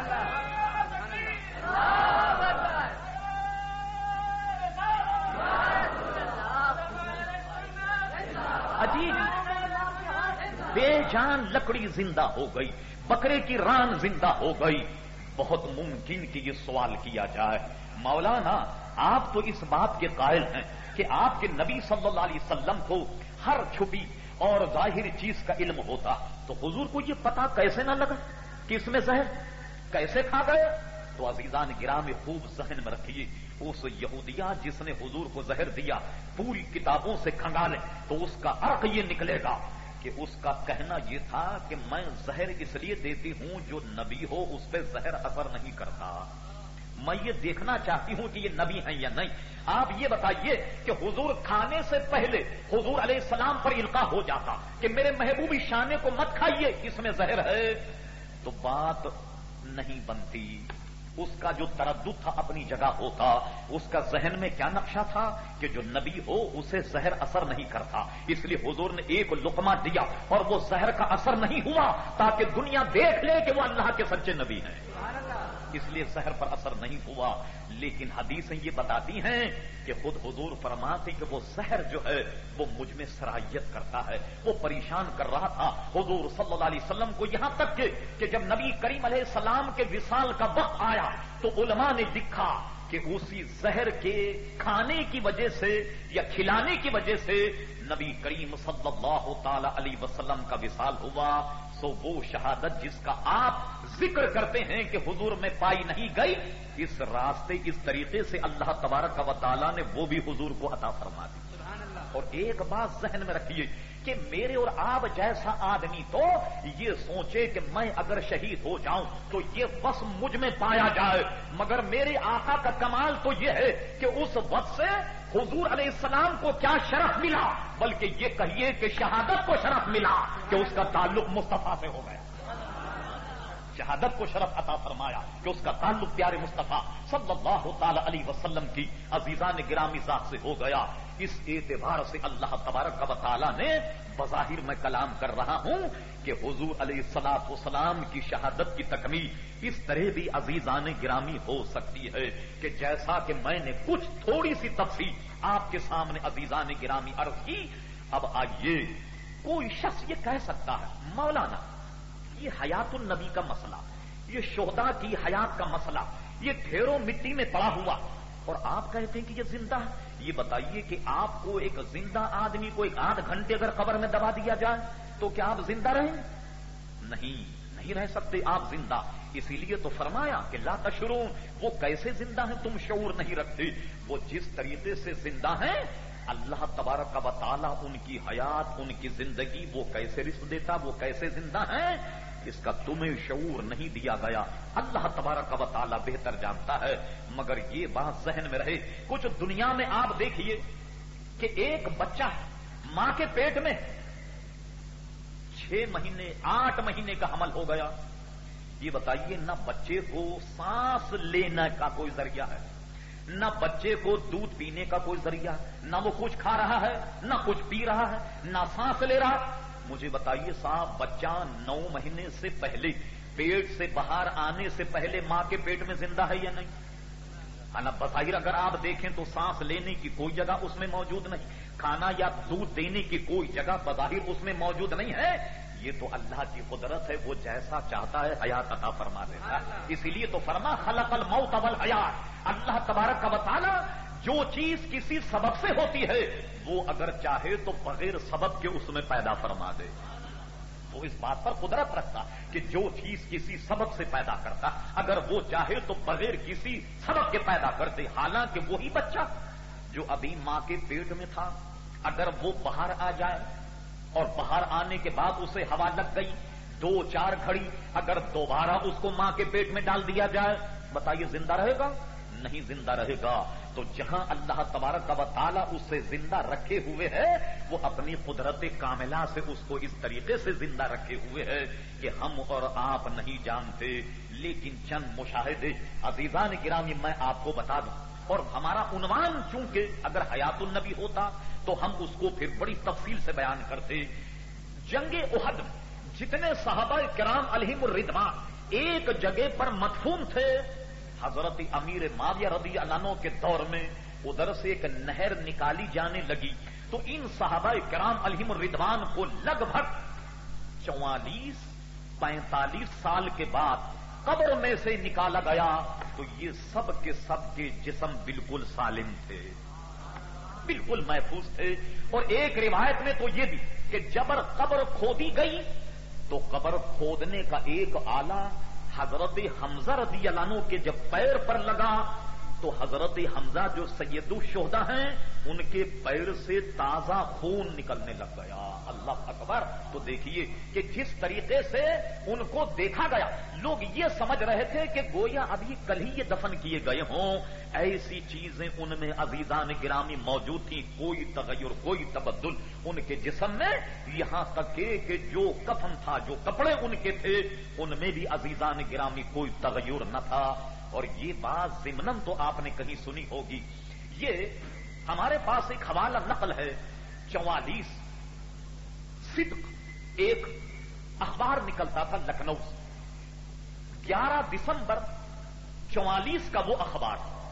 عجیب بے جان لکڑی زندہ ہو گئی، بکرے کی ران زندہ ہو گئی. بہت ممکن کہ یہ سوال کیا جائے مولانا آپ تو اس بات کے قائل ہیں کہ آپ کے نبی صلی اللہ علیہ وسلم کو ہر چھپی اور ظاہر چیز کا علم ہوتا، تو حضور کو یہ پتا کیسے نہ لگا کہ اس میں زہر؟ کیسے کھا گئے؟ تو عزیزان گرام خوب ذہن میں رکھیے، اس یہودیہ جس نے حضور کو زہر دیا پوری کتابوں سے کھنگالیں تو اس کا عرق یہ نکلے گا کہ اس کا کہنا یہ تھا کہ میں زہر اس لیے دیتی ہوں جو نبی ہو اس پہ زہر اثر نہیں کرتا. میں یہ دیکھنا چاہتی ہوں کہ یہ نبی ہیں یا نہیں. آپ یہ بتائیے کہ حضور کھانے سے پہلے حضور علیہ السلام پر القاء ہو جاتا کہ میرے محبوبی شانے کو مت کھائیے اس میں زہر ہے، تو بات نہیں بنتی. اس کا جو تردد تھا اپنی جگہ ہوتا. اس کا ذہن میں کیا نقشہ تھا کہ جو نبی ہو اسے زہر اثر نہیں کرتا، اس لیے حضور نے ایک لقمہ دیا اور وہ زہر کا اثر نہیں ہوا تاکہ دنیا دیکھ لے کہ وہ اللہ کے سچے نبی ہیں. اس لیے زہر پر اثر نہیں ہوا. لیکن حدیثیں یہ بتاتی ہیں کہ خود حضور فرماتے کہ وہ زہر جو ہے وہ مجھ میں سرایت کرتا ہے. وہ پریشان کر رہا تھا حضور صلی اللہ علیہ وسلم کو، یہاں تک کہ, کہ جب نبی کریم علیہ السلام کے وصال کا وقت آیا تو علماء نے لکھا کہ اسی زہر کے کھانے کی وجہ سے یا کھلانے کی وجہ سے نبی کریم صلی اللہ تعالی علیہ وسلم کا وصال ہوا. سو وہ شہادت جس کا آپ ذکر کرتے ہیں کہ حضور میں پائی نہیں گئی، اس راستے اس طریقے سے اللہ تبارک و تعالی نے وہ بھی حضور کو عطا فرما دی. اور ایک بات ذہن میں رکھیے کہ میرے اور آپ جیسا آدمی تو یہ سوچے کہ میں اگر شہید ہو جاؤں تو یہ بس مجھ میں پایا جائے، مگر میرے آقا کا کمال تو یہ ہے کہ اس وقت سے حضور علیہ السلام کو کیا شرف ملا، بلکہ یہ کہیے کہ شہادت کو شرف ملا کہ اس کا تعلق مصطفیٰ سے ہو گیا. شہادت کو شرف عطا فرمایا کہ اس کا تعلق پیارے مصطفیٰ صلی اللہ تعالی علیہ وسلم کی عزیزان گرامی ذات سے ہو گیا. اس اعتبار سے اللہ تبارک و تعالی نے بظاہر میں کلام کر رہا ہوں کہ حضور علیہ الصلوۃ والسلام کی شہادت کی تکمیل اس طرح بھی عزیزان گرامی ہو سکتی ہے کہ جیسا کہ میں نے کچھ تھوڑی سی تفصیل آپ کے سامنے عزیزان گرامی عرض کی. اب آئیے، کوئی شخص یہ کہہ سکتا ہے مولانا یہ حیات النبی کا مسئلہ، یہ شہداء کی حیات کا مسئلہ، یہ ڈھیروں مٹی میں پڑا ہوا اور آپ کہتے ہیں کہ یہ زندہ ہے. یہ بتائیے کہ آپ کو ایک زندہ آدمی کو ایک آدھ گھنٹے اگر قبر میں دبا دیا جائے تو کیا آپ زندہ رہیں؟ نہیں نہیں رہ سکتے آپ زندہ. اسی لیے تو فرمایا کہ لا تشعرون، وہ کیسے زندہ ہیں تم شعور نہیں رکھتے. وہ جس طریقے سے زندہ ہیں اللہ تبارک و تعالیٰ ان کی حیات، ان کی زندگی وہ کیسے رزق دیتا، وہ کیسے زندہ ہیں، اس کا تمہیں شعور نہیں دیا گیا. اللہ تبارک و تعالیٰ بہتر جانتا ہے. مگر یہ بات ذہن میں رہے، کچھ دنیا میں آپ دیکھیے کہ ایک بچہ ماں کے پیٹ میں چھ مہینے آٹھ مہینے کا حمل ہو گیا. یہ بتائیے نہ بچے کو سانس لینے کا کوئی ذریعہ ہے، نہ بچے کو دودھ پینے کا کوئی ذریعہ، نہ وہ کچھ کھا رہا ہے، نہ کچھ پی رہا ہے، نہ سانس لے رہا. مجھے بتائیے صاحب، بچہ نو مہینے سے پہلے پیٹ سے باہر آنے سے پہلے ماں کے پیٹ میں زندہ ہے یا نہیں؟ نا بظاہر اگر آپ دیکھیں تو سانس لینے کی کوئی جگہ اس میں موجود نہیں، کھانا یا دودھ دینے کی کوئی جگہ بظاہر اس میں موجود نہیں ہے. یہ تو اللہ کی قدرت ہے، وہ جیسا چاہتا ہے حیات عطا فرما دیتا ہے. اسی لیے تو فرما خلق الموت والحیات. اللہ تبارک و تعالی جو چیز کسی سبب سے ہوتی ہے وہ اگر چاہے تو بغیر سبب کے اس میں پیدا فرما دے. وہ اس بات پر قدرت رکھتا کہ جو چیز کسی سبب سے پیدا کرتا اگر وہ چاہے تو بغیر کسی سبب کے پیدا کر دے. حالانکہ وہی بچہ جو ابھی ماں کے پیٹ میں تھا اگر وہ باہر آ جائے اور باہر آنے کے بعد اسے ہوا لگ گئی دو چار گھڑی، اگر دوبارہ اس کو ماں کے پیٹ میں ڈال دیا جائے بتائیے زندہ رہے گا؟ نہیں زندہ رہے گا. تو جہاں اللہ تبارک و تعالیٰ اسے زندہ رکھے ہوئے ہے وہ اپنی قدرت کاملہ سے اس کو اس طریقے سے زندہ رکھے ہوئے ہے کہ ہم اور آپ نہیں جانتے. لیکن چند مشاہدے عزیزان گرامی میں آپ کو بتا دوں، اور ہمارا عنوان چونکہ اگر حیات النبی ہوتا تو ہم اس کو پھر بڑی تفصیل سے بیان کرتے. جنگ احد میں جتنے صحابہ کرام علیہم الرضوان ایک جگہ پر مدفون تھے، حضرت امیر معاویہ رضی اللہ عنہ کے دور میں ادھر سے ایک نہر نکالی جانے لگی تو ان صحابہ کرام علیہم الرضوان کو لگ بھگ چوالیس پینتالیس سال کے بعد قبر میں سے نکالا گیا تو یہ سب کے سب کے جسم بالکل سالم تھے، بالکل محفوظ تھے. اور ایک روایت میں تو یہ بھی کہ جب قبر کھودی گئی تو قبر کھودنے کا ایک آلہ حضرت حمزہ رضی اللہ عنہ کے جب پیر پر لگا تو حضرت حمزہ جو سید الشہداء ہیں ان کے پیر سے تازہ خون نکلنے لگ گیا. اللہ اکبر. تو دیکھیے کہ جس طریقے سے ان کو دیکھا گیا لوگ یہ سمجھ رہے تھے کہ گویا ابھی کل ہی یہ دفن کیے گئے ہوں. ایسی چیزیں ان میں عزیزان گرامی موجود تھی، کوئی تغیر کوئی تبدل ان کے جسم میں، یہاں تک کہ جو کفن تھا جو کپڑے ان کے تھے ان میں بھی عزیزان گرامی کوئی تغیر نہ تھا. اور یہ بات ضمناً تو آپ نے کہیں سنی ہوگی. یہ ہمارے پاس ایک حوالہ نقل ہے چوالیس صدق ایک اخبار نکلتا تھا لکھنؤ سے. گیارہ دسمبر چوالیس کا وہ اخبار،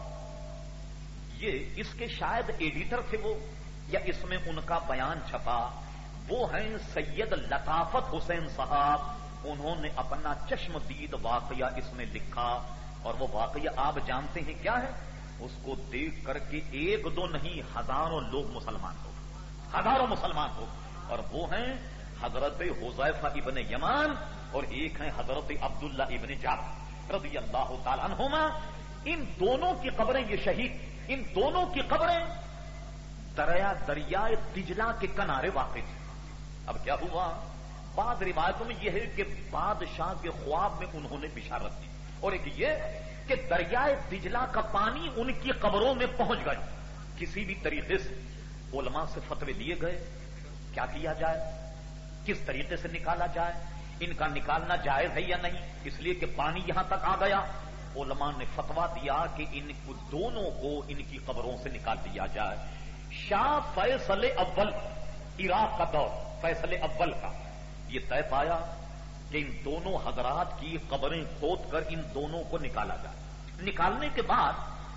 یہ اس کے شاید ایڈیٹر تھے وہ، یا اس میں ان کا بیان چھپا، وہ ہیں سید لطافت حسین صاحب، انہوں نے اپنا چشم دید واقعہ اس میں لکھا، اور وہ واقعہ آپ جانتے ہیں کیا ہے؟ اس کو دیکھ کر کے ایک دو نہیں ہزاروں لوگ مسلمان ہو، ہزاروں مسلمان ہو، اور وہ ہیں حضرت حذیفہ ابن یمان اور ایک ہیں حضرت عبداللہ ابن جابر رضی اللہ تعالی عنہما۔ ان دونوں کی قبریں، یہ شہید، ان دونوں کی قبریں دریا دریائے دجلہ کے کنارے واقع تھی۔ اب کیا ہوا؟ بعض روایتوں میں یہ ہے کہ بادشاہ کے خواب میں انہوں نے بشارت دی، اور ایک یہ کہ دریائے دجلہ کا پانی ان کی قبروں میں پہنچ گئے۔ کسی بھی طریقے سے علماء سے فتوے لیے گئے، کیا کیا جائے، کس طریقے سے نکالا جائے، ان کا نکالنا جائز ہے یا نہیں، اس لیے کہ پانی یہاں تک آ گیا۔ علماء نے فتوا دیا کہ ان کو دونوں کو ان کی قبروں سے نکال دیا جائے۔ شاہ فیصل اول، عراق کا دور، فیصل اول کا یہ طے پایا کہ ان دونوں حضرات کی قبریں کھود کر ان دونوں کو نکالا جائے۔ نکالنے کے بعد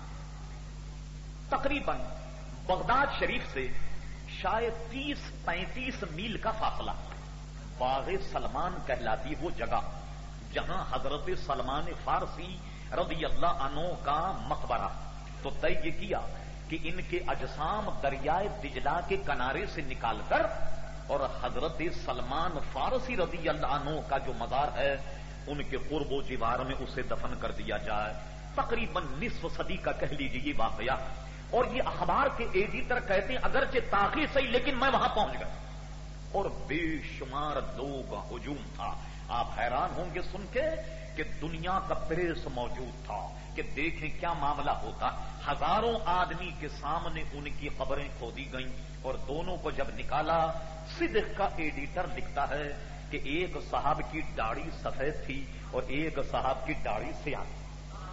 تقریباً بغداد شریف سے شاید تیس پینتیس میل کا فاصلہ، باغ سلمان کہلاتی وہ جگہ جہاں حضرت سلمان فارسی رضی اللہ عنہ کا مقبرہ، تو طے یہ کیا کہ ان کے اجسام دریائے دجلہ کے کنارے سے نکال کر اور حضرت سلمان فارسی رضی اللہ عنہ کا جو مزار ہے ان کے قرب و جوار میں اسے دفن کر دیا جائے۔ تقریباً نصف صدی کا کہہ لیجیے یہ واقعہ، اور یہ اخبار کے ایڈیٹر کہتے ہیں اگرچہ تاخیر صحیح لیکن میں وہاں پہنچ گیا اور بے شمار لوگ ہجوم تھا۔ آپ حیران ہوں گے سن کے کہ دنیا کا پریس موجود تھا کہ دیکھیں کیا معاملہ ہوتا۔ ہزاروں آدمی کے سامنے ان کی قبریں کھودی گئیں، اور دونوں کو جب نکالا، صدق کا ایڈیٹر لکھتا ہے کہ ایک صاحب کی داڑھی سفید تھی اور ایک صاحب کی داڑھی سیاہ تھی،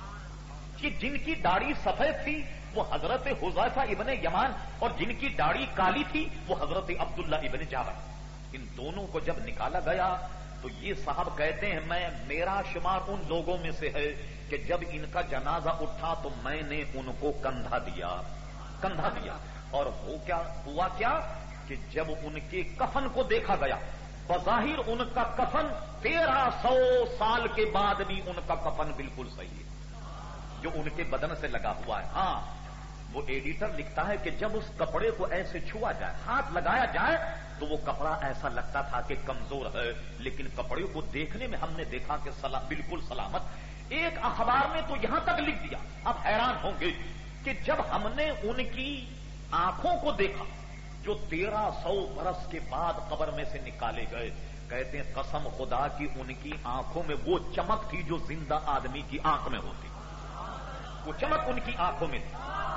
کہ جن کی داڑھی سفید تھی وہ حضرت حذیفہ ابن یمان اور جن کی داڑھی کالی تھی وہ حضرت عبداللہ ابن جابر۔ ان دونوں کو جب نکالا گیا تو یہ صاحب کہتے ہیں میں میرا شمار ان لوگوں میں سے ہے کہ جب ان کا جنازہ اٹھا تو میں نے ان کو کندھا دیا کندھا دیا اور ہو کیا ہوا کیا کہ جب ان کے کفن کو دیکھا گیا، بظاہر ان کا کفن تیرہ سو سال کے بعد بھی ان کا کفن بالکل صحیح ہے جو ان کے بدن سے لگا ہوا ہے۔ ہاں وہ ایڈیٹر لکھتا ہے کہ جب اس کپڑے کو ایسے چھوا جائے، ہاتھ لگایا جائے تو وہ کپڑا ایسا لگتا تھا کہ کمزور ہے، لیکن کپڑے کو دیکھنے میں ہم نے دیکھا کہ سلا بالکل سلامت۔ ایک اخبار نے تو یہاں تک لکھ دیا، اب حیران ہوں گے کہ جب ہم نے ان کی آنکھوں کو دیکھا جو تیرہ سو برس کے بعد قبر میں سے نکالے گئے، کہتے ہیں قسم خدا کی ان کی آنکھوں میں وہ چمک تھی جو زندہ آدمی کی آنکھ میں ہوتی، وہ چمک ان کی آنکھوں میں تھی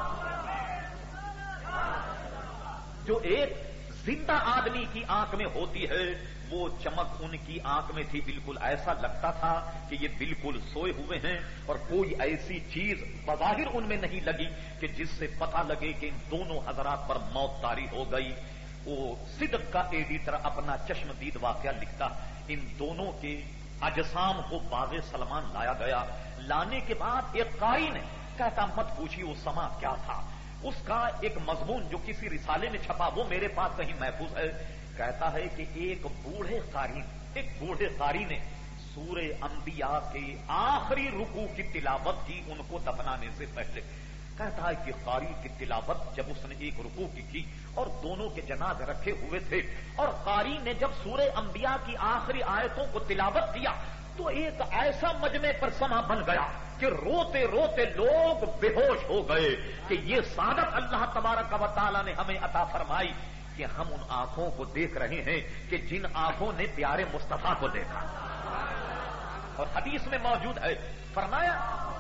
جو ایک زندہ آدمی کی آنکھ میں ہوتی ہے، وہ چمک ان کی آنکھ میں تھی۔ بالکل ایسا لگتا تھا کہ یہ بالکل سوئے ہوئے ہیں اور کوئی ایسی چیز بظاہر ان میں نہیں لگی کہ جس سے پتہ لگے کہ ان دونوں حضرات پر موت طاری ہو گئی۔ وہ صدق کا ایڈیٹر اپنا چشم دید واقعہ لکھتا، ان دونوں کے اجسام کو باغ سلمان لایا گیا۔ لانے کے بعد ایک قاری نے کہتا مت پوچھیے وہ سما کیا تھا، اس کا ایک مضمون جو کسی رسالے میں چھپا وہ میرے پاس کہیں محفوظ ہے۔ کہتا ہے کہ ایک بوڑھے قاری ایک بوڑھے قاری نے سورہ انبیاء کے آخری رکوع کی تلاوت کی ان کو دفنانے سے پہلے۔ کہتا ہے کہ قاری کی تلاوت جب اس نے ایک رکوع کی کی اور دونوں کے جناز رکھے ہوئے تھے، اور قاری نے جب سورہ انبیاء کی آخری آیتوں کو تلاوت کیا تو ایک ایسا مجمع پر سما بن گیا کہ روتے روتے لوگ بے ہوش ہو گئے کہ یہ سعادت اللہ تبارک و تعالی نے ہمیں عطا فرمائی کہ ہم ان آنکھوں کو دیکھ رہے ہیں کہ جن آنکھوں نے پیارے مصطفیٰ کو دیکھا۔ اور حدیث میں موجود ہے، فرمایا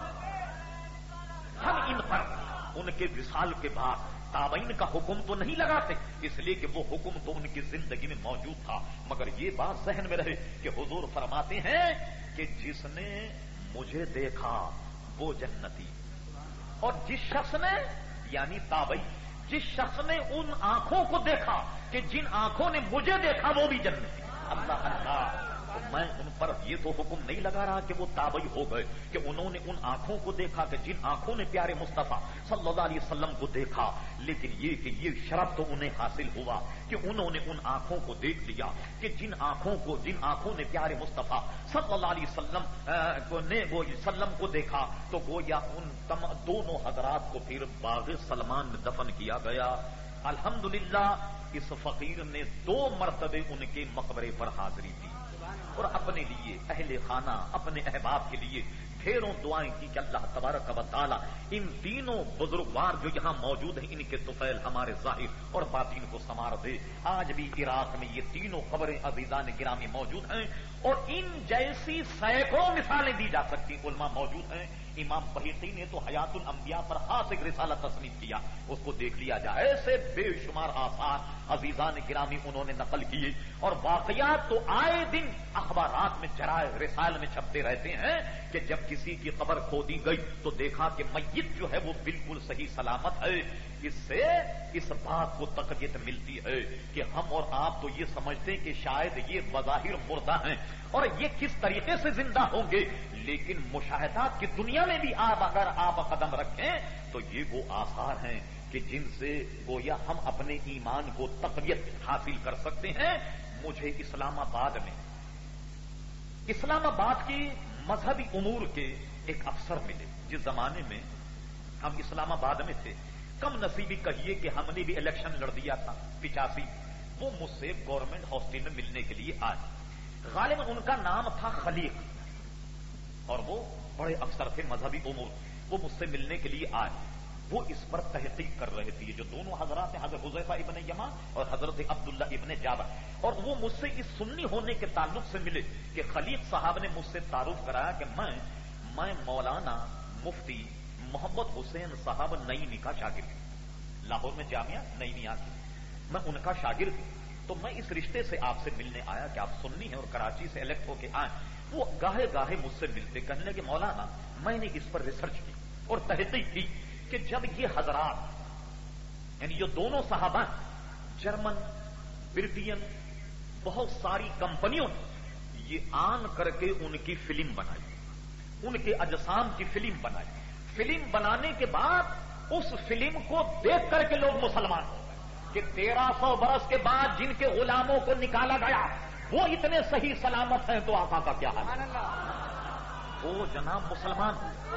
ہم ان پر ان کے وصال کے بعد تابعین کا حکم تو نہیں لگاتے، اس لیے کہ وہ حکم تو ان کی زندگی میں موجود تھا، مگر یہ بات ذہن میں رہے کہ حضور فرماتے ہیں کہ جس نے مجھے دیکھا وہ جنتی، اور جس شخص نے یعنی تابعی جس شخص نے ان آنکھوں کو دیکھا کہ جن آنکھوں نے مجھے دیکھا وہ بھی جنتی۔ اللہ اللہ تو میں ان پر یہ تو حکم نہیں لگا رہا کہ وہ تابعی ہو گئے کہ انہوں نے ان آنکھوں کو دیکھا کہ جن آنکھوں نے پیارے مصطفیٰ صلی اللہ علیہ وسلم کو دیکھا، لیکن یہ کہ یہ شرف تو انہیں حاصل ہوا کہ انہوں نے ان آنکھوں کو دیکھ لیا کہ جن آنکھوں کو جن آنکھوں نے پیارے مصطفیٰ صلی اللہ علیہ وسلم نے وہ سلم کو دیکھا تو گویا ان تم دونوں حضرات کو پھر باغ سلمان میں دفن کیا گیا۔ الحمدللہ اس فقیر نے دو مرتبے ان کے مقبرے پر حاضری دی اور اپنے لیے، اہل خانہ، اپنے احباب کے لیے ڈھیروں دعائیں کی کہ اللہ تبارک و تعالی ان تینوں بزرگوار جو یہاں موجود ہیں ان کے طفیل ہمارے ظاہر اور باطن کو سنوار دے۔ آج بھی عراق میں یہ تینوں قبریں عزیزان گرامی موجود ہیں اور ان جیسی سینکڑوں مثالیں دی جا سکتی علماء موجود ہیں۔ امام بہیقی نے تو حیات الانبیاء پر خاص ایک رسالہ تصنیف کیا، اس کو دیکھ لیا جائے، ایسے بے شمار آثار عزیزان گرامی انہوں نے نقل کیے اور واقعات تو آئے دن اخبارات میں جرائد رسائل میں چھپتے رہتے ہیں کہ جب کسی کی قبر کھودی گئی تو دیکھا کہ میت جو ہے وہ بالکل صحیح سلامت ہے۔ اس سے اس بات کو تقویت ملتی ہے کہ ہم اور آپ تو یہ سمجھتے ہیں کہ شاید یہ بظاہر مردہ ہیں اور یہ کس طریقے سے زندہ ہوں گے، لیکن مشاہدات کی دنیا میں بھی آپ اگر آپ قدم رکھیں تو یہ وہ آثار ہیں کہ جن سے گویا ہم اپنے ایمان کو تقویت حاصل کر سکتے ہیں۔ مجھے اسلام آباد میں اسلام آباد کی مذہبی امور کے ایک افسر ملے، جس زمانے میں ہم اسلام آباد میں تھے، کم نصیبی کہیے کہ ہم نے بھی الیکشن لڑ دیا تھا پچاسی، وہ مجھ سے گورنمنٹ ہاسٹل میں ملنے کے لیے آئے۔ غالباً ان کا نام تھا خلیق اور وہ بڑے افسر تھے مذہبی امور، وہ مجھ سے ملنے کے لیے آئے۔ وہ اس پر تحقیق کر رہے تھے، جو دونوں حضرات ہیں، حضرت حذیفہ ابن یمان اور حضرت عبداللہ ابن جابر، اور وہ مجھ سے اس سنی ہونے کے تعلق سے ملے کہ خلیق صاحب نے مجھ سے تعارف کرایا کہ میں میں مولانا مفتی محمد حسین صاحب نئی کا شاگرد ہوں، لاہور میں جامعہ نئی کی، میں ان کا شاگرد ہوں، تو میں اس رشتے سے آپ سے ملنے آیا کہ آپ سنی ہیں اور کراچی سے الیکٹ ہو کے آئے۔ وہ گاہے گاہے مجھ سے ملتے، کہنے لگے مولانا میں نے اس پر ریسرچ کی اور تحقیق کی کہ جب یہ حضرات یعنی یہ دونوں صحابہ جرمن، برٹین، بہت ساری کمپنیوں نے یہ آن کر کے ان کی فلم بنائی، ان کے اجسام کی فلم بنائی، فلم بنانے کے بعد اس فلم کو دیکھ کر کے لوگ مسلمان ہو گئے کہ تیرہ سو برس کے بعد جن کے غلاموں کو نکالا گیا وہ اتنے صحیح سلامت ہیں تو آقا کا کیا حال ہے؟ وہ جناب مسلمان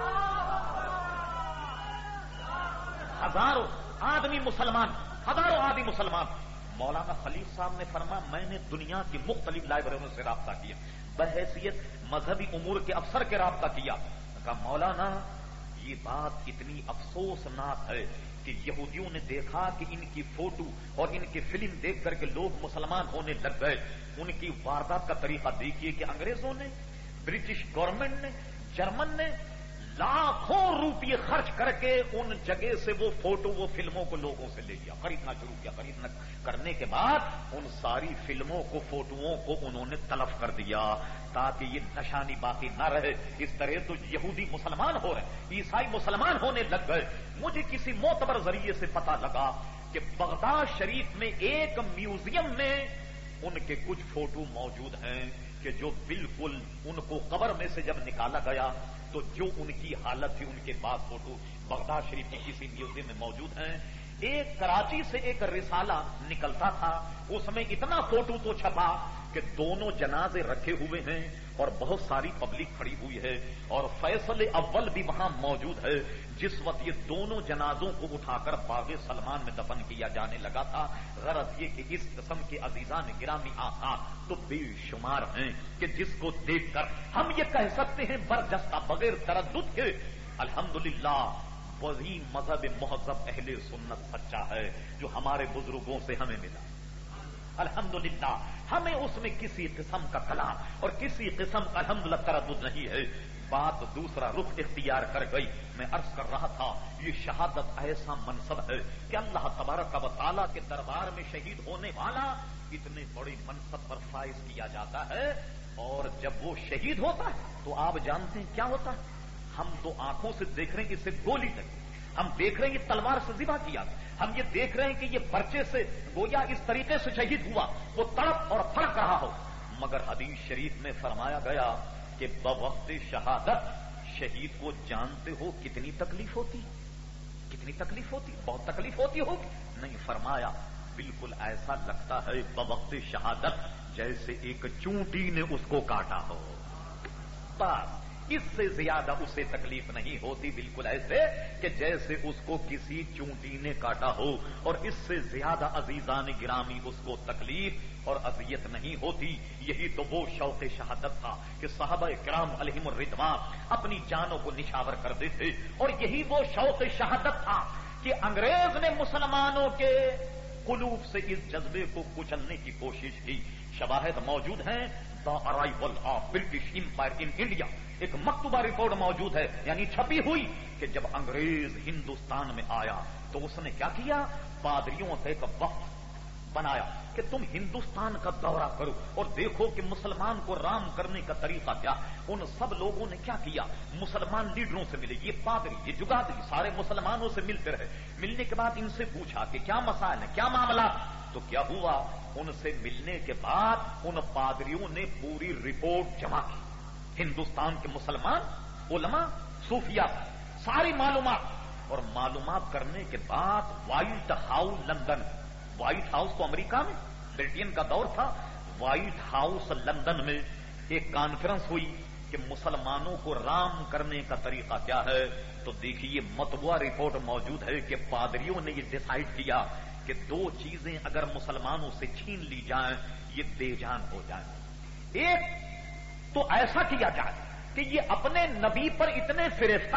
ہزاروں آدمی مسلمان، ہزاروں آدمی مسلمان۔ مولانا خلیل صاحب نے فرمایا میں نے دنیا کی مختلف لائبریریوں سے رابطہ کیا، بحیثیت مذہبی امور کے افسر کے رابطہ کیا، کہا مولانا یہ بات اتنی افسوسناک ہے کہ یہودیوں نے دیکھا کہ ان کی فوٹو اور ان کی فلم دیکھ کر کے لوگ مسلمان ہونے لگ گئے۔ ان کی واردات کا طریقہ دیکھیے کہ انگریزوں نے، برٹش گورنمنٹ نے، جرمن نے لاکھوں روپے خرچ کر کے ان جگہ سے وہ فوٹو وہ فلموں کو لوگوں سے لے لیا، خریدنا شروع کیا، خریدنا کرنے کے بعد ان ساری فلموں کو فوٹوؤں کو انہوں نے تلف کر دیا تاکہ یہ نشانی باقی نہ رہے۔ اس طرح تو یہودی مسلمان ہو رہے، عیسائی مسلمان ہونے لگ گئے۔ مجھے کسی معتبر ذریعے سے پتا لگا کہ بغداد شریف میں ایک میوزیم میں ان کے کچھ فوٹو موجود ہیں کہ جو بالکل ان کو قبر میں سے جب نکالا گیا تو جو ان کی حالت تھی ان کے پاس فوٹو بغداد شریف کی کسی میوزیم میں موجود ہیں۔ ایک کراچی سے ایک رسالہ نکلتا تھا، اس میں اتنا فوٹو تو چھپا کہ دونوں جنازے رکھے ہوئے ہیں اور بہت ساری پبلک کھڑی ہوئی ہے اور فیصل اول بھی وہاں موجود ہے جس وقت یہ دونوں جنازوں کو اٹھا کر باغ سلمان میں دفن کیا جانے لگا تھا۔ غرض یہ کہ اس قسم کے عزیزان گرامی آثار تو بے شمار ہیں کہ جس کو دیکھ کر ہم یہ کہہ سکتے ہیں برجستہ بغیر تردد کے الحمدللہ وہی مذہب مہذب اہل سنت سچا ہے جو ہمارے بزرگوں سے ہمیں ملا۔ الحمدللہ ہمیں اس میں کسی قسم کا کلام اور کسی قسم کا الحمدللہ تردد نہیں ہے۔ بات دوسرا رخ اختیار کر گئی، میں عرض کر رہا تھا یہ شہادت ایسا منصب ہے کہ اللہ تبارک و تعالیٰ کے دربار میں شہید ہونے والا اتنے بڑے منصب پر فائز کیا جاتا ہے، اور جب وہ شہید ہوتا ہے تو آپ جانتے ہیں کیا ہوتا ہے؟ ہم تو آنکھوں سے دیکھ رہے ہیں کہ اسے گولی لگی، ہم دیکھ رہے ہیں یہ تلوار سے ذبح کیا، ہم یہ دیکھ رہے ہیں کہ یہ پرچے سے گویا اس طریقے سے شہید ہوا، وہ تڑپ اور پھڑک رہا ہو، مگر حدیث شریف میں فرمایا گیا کہ بوقت شہادت شہید کو جانتے ہو کتنی تکلیف ہوتی کتنی تکلیف ہوتی بہت تکلیف ہوتی ہوگی. نہیں، فرمایا بالکل ایسا لگتا ہے بوقت شہادت جیسے ایک چونٹی نے اس کو کاٹا ہو. بس اس سے زیادہ اسے تکلیف نہیں ہوتی، بالکل ایسے کہ جیسے اس کو کسی چونٹی نے کاٹا ہو. اور اس سے زیادہ عزیزان گرامی اس کو تکلیف اور اذیت نہیں ہوتی. یہی تو وہ شوق شہادت تھا کہ صحابہ کرام علیہم الرضوان اپنی جانوں کو نچھاور کرتے تھے. اور یہی وہ شوق شہادت تھا کہ انگریز نے مسلمانوں کے قلوب سے اس جذبے کو کچلنے کی کوشش کی. شواہد موجود ہیں. The arrival of British empire in India, ایک مکتوبہ رپورٹ موجود ہے، یعنی چھپی ہوئی، کہ جب انگریز ہندوستان میں آیا تو اس نے کیا کیا؟ پادریوں سے ایک وفد بنایا کہ تم ہندوستان کا دورہ کرو اور دیکھو کہ مسلمان کو رام کرنے کا طریقہ کیا. ان سب لوگوں نے کیا کیا؟ مسلمان لیڈروں سے ملے. یہ پادری، یہ جگادری سارے مسلمانوں سے ملتے رہے. ملنے کے بعد ان سے پوچھا کہ کیا مسائل ہیں، کیا معاملہ. تو کیا ہوا؟ ان سے ملنے کے بعد ان پادریوں نے پوری رپورٹ جمع کی. ہندوستان کے مسلمان علماء صوفیاء ساری معلومات، اور معلومات کرنے کے بعد White House London, White House تو امریکہ میں برٹین کا دور تھا، وائٹ ہاؤس لندن میں ایک کانفرنس ہوئی کہ مسلمانوں کو رام کرنے کا طریقہ کیا ہے. تو دیکھیے مطبوعہ رپورٹ موجود ہے کہ پادریوں نے یہ ڈیسائیڈ کیا کہ دو چیزیں اگر مسلمانوں سے چھین لی جائیں یہ بے جان ہو جائیں. ایک تو ایسا کیا جائے کہ یہ اپنے نبی پر اتنے فرشتہ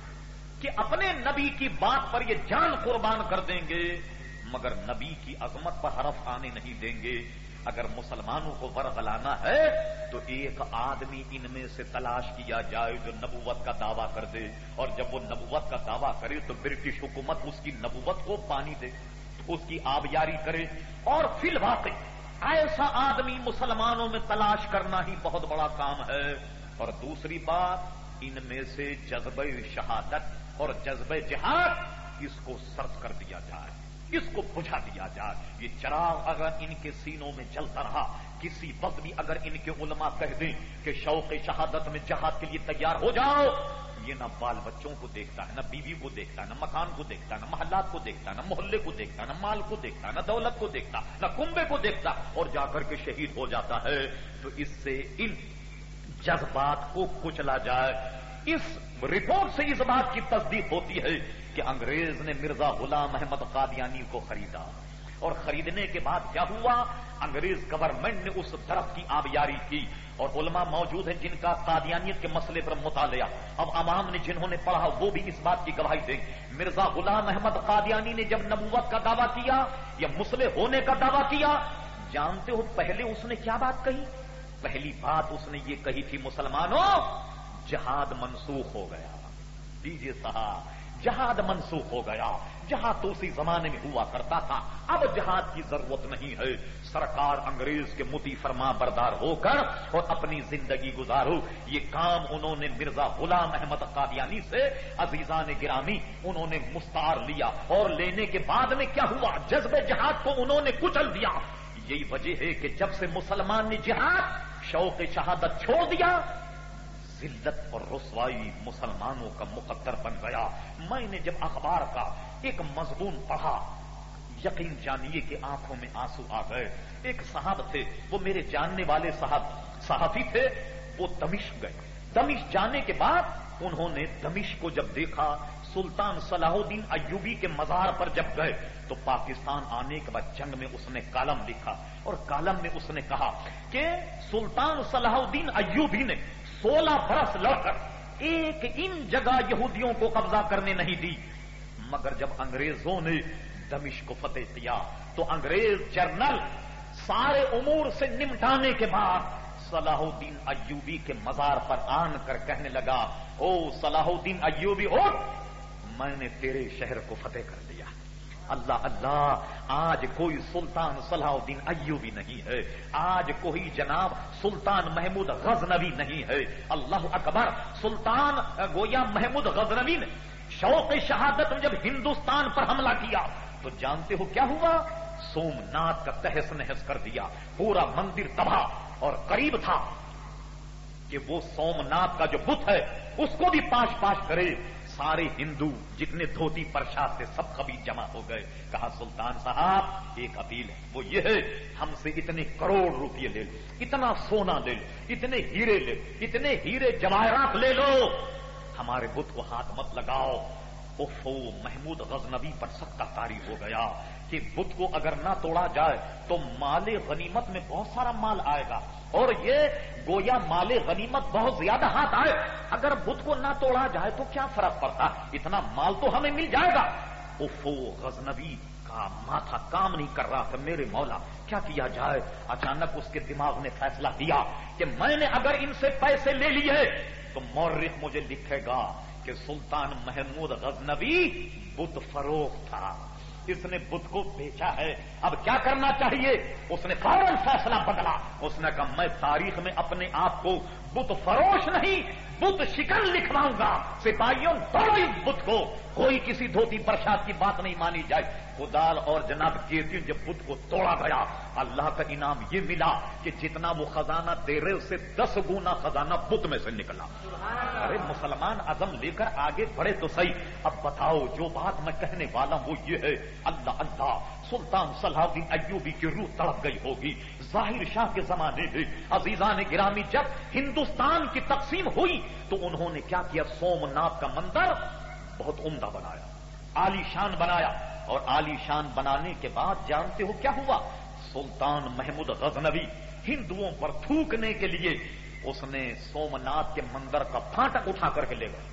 کہ اپنے نبی کی بات پر یہ جان قربان کر دیں گے مگر نبی کی عظمت پر حرف آنے نہیں دیں گے. اگر مسلمانوں کو ورغلانا ہے تو ایک آدمی ان میں سے تلاش کیا جائے جو نبوت کا دعویٰ کر دے، اور جب وہ نبوت کا دعویٰ کرے تو برٹش حکومت اس کی نبوت کو پانی دے، اس کی آبیاری کرے. اور فی الواقع ایسا آدمی مسلمانوں میں تلاش کرنا ہی بہت بڑا کام ہے. اور دوسری بات، ان میں سے جذبہ شہادت اور جذبہ جہاد اس کو سرد کر دیا جائے، اس کو بجھا دیا جائے. یہ چراغ اگر ان کے سینوں میں جلتا رہا، کسی وقت بھی اگر ان کے علماء کہہ دیں کہ شوق شہادت میں جہاد کے لیے تیار ہو جاؤ، یہ نہ بال بچوں کو دیکھتا ہے، نہ بیوی کو دیکھتا ہے، نہ مکان کو دیکھتا ہے، نہ محلات کو دیکھتا ہے، نہ محلے کو دیکھتا ہے، نہ مال کو دیکھتا ہے، نہ دولت کو دیکھتا، نہ کنبے کو دیکھتا، اور جا کر کے شہید ہو جاتا ہے. تو اس سے ان جذبات کو کچلا جائے. اس رپورٹ سے اس بات کی تصدیق ہوتی ہے کہ انگریز نے مرزا غلام احمد قادیانی کو خریدا، اور خریدنے کے بعد کیا ہوا؟ انگریز گورنمنٹ نے اس درخت کی آبیاری کی. اور علماء موجود ہیں جن کا قادیانیت کے مسئلے پر مطالعہ، اب عوام نے جنہوں نے پڑھا وہ بھی اس بات کی گواہی دیں. مرزا غلام احمد قادیانی نے جب نبوت کا دعویٰ کیا یا مسلح ہونے کا دعویٰ کیا، جانتے ہو پہلے اس نے کیا بات کہی؟ پہلی بات اس نے یہ کہی تھی، مسلمانوں جہاد منسوخ ہو گیا. دیجیے صاحب، جہاد منسوخ ہو گیا. جہاد تو اسی زمانے میں ہوا کرتا تھا، اب جہاد کی ضرورت نہیں ہے. سرکار انگریز کے مطیع فرما بردار ہو کر اور اپنی زندگی گزارو. یہ کام انہوں نے مرزا غلام احمد قادیانی سے عزیزان گرامی انہوں نے مستعار لیا، اور لینے کے بعد میں کیا ہوا؟ جذب جہاد کو انہوں نے کچل دیا. یہی وجہ ہے کہ جب سے مسلمان نے جہاد شوق شہادت چھوڑ دیا، ذلت اور رسوائی مسلمانوں کا مقدر بن گیا. میں نے جب اخبار کا ایک مضمون پڑھا، یقین جانیے کہ آنکھوں میں آنسو آ گئے. ایک صاحب تھے، وہ میرے جاننے والے صاحب صحافی تھے، وہ دمشق گئے. دمشق جانے کے بعد انہوں نے دمشق کو جب دیکھا، سلطان صلاح الدین ایوبی کے مزار پر جب گئے تو پاکستان آنے کے بعد جنگ میں اس نے کالم لکھا، اور کالم میں اس نے کہا کہ سلطان صلاح الدین ایوبی نے سولہ برس لڑ کر ایک ان جگہ یہودیوں کو قبضہ کرنے نہیں دی، مگر جب انگریزوں نے دمشق کو فتح کیا تو انگریز جرنل سارے امور سے نمٹانے کے بعد صلاح الدین ایوبی کے مزار پر آن کر کہنے لگا، او صلاح الدین ایوبی اٹھ، میں نے تیرے شہر کو فتح کر دیا. اللہ اللہ، آج کوئی سلطان صلاح الدین ایوبی نہیں ہے، آج کوئی جناب سلطان محمود غزنوی نہیں ہے. اللہ اکبر. سلطان گویا محمود غزنوی نے شوق شہادت میں جب ہندوستان پر حملہ کیا تو جانتے ہو کیا ہوا؟ سومناتھ کا تہس نہس کر دیا، پورا مندر تباہ. اور قریب تھا کہ وہ سومناتھ کا جو بت ہے اس کو بھی پاش پاش کرے. سارے ہندو جتنے دھوتی پرشاد تھے سب کبھی جمع ہو گئے. کہا سلطان صاحب ایک اپیل ہے، وہ یہ ہے ہم سے اتنے کروڑ روپے لے لو، اتنا سونا لے لو، اتنے ہیرے لے لو، اتنے ہیرے جواہرات لے لو، ہمارے بت کو ہاتھ مت لگاؤ. اوفو محمود غزنوی پر سکتا طاری ہو گیا کہ بت کو اگر نہ توڑا جائے تو مال غنیمت میں بہت سارا مال آئے گا، اور یہ گویا مال غنیمت بہت زیادہ ہاتھ آئے. اگر بت کو نہ توڑا جائے تو کیا فرق پڑتا، اتنا مال تو ہمیں مل جائے گا. اوفو غزنوی کا ماتھا کام نہیں کر رہا تھا. میرے مولا کیا کیا جائے؟ اچانک اس کے دماغ نے فیصلہ کیا کہ میں نے اگر ان سے پیسے لے لیے تو مورخ مجھے لکھے گا کہ سلطان محمود غزنوی بت فروخت تھا، اس نے بت کو بیچا ہے. اب کیا کرنا چاہیے؟ اس نے فوراً فیصلہ بدلا. اس نے کہا میں تاریخ میں اپنے آپ کو بت فروش نہیں بت شکن لکھواؤں گا. سپاہیوں توڑو اس بت کو، کوئی کسی دھوتی پرشاد کی بات نہیں مانی جائے. خدا اور جناب کہتی ہوں جب بت کو توڑا گیا اللہ کا انعام یہ ملا کہ جتنا وہ خزانہ دے رہے اس سے دس گنا خزانہ بت میں سے نکلا. ارے مسلمان عزم لے کر آگے بڑھے تو صحیح. اب بتاؤ جو بات میں کہنے والا ہوں وہ یہ ہے، اللہ اللہ سلطان صلاح الدین ایوبی کی روح تڑپ گئی ہوگی. ظاہر شاہ کے زمانے میں عزیزان گرامی جب ہندوستان کی تقسیم ہوئی تو انہوں نے کیا کیا، سومناتھ کا مندر بہت عمدہ بنایا، عالی شان بنایا. اور عالی شان بنانے کے بعد جانتے ہو کیا ہوا؟ سلطان محمود غزنوی ہندوؤں پر تھوکنے کے لیے اس نے سومناتھ کے مندر کا پھاٹک اٹھا کر کے لے گئے،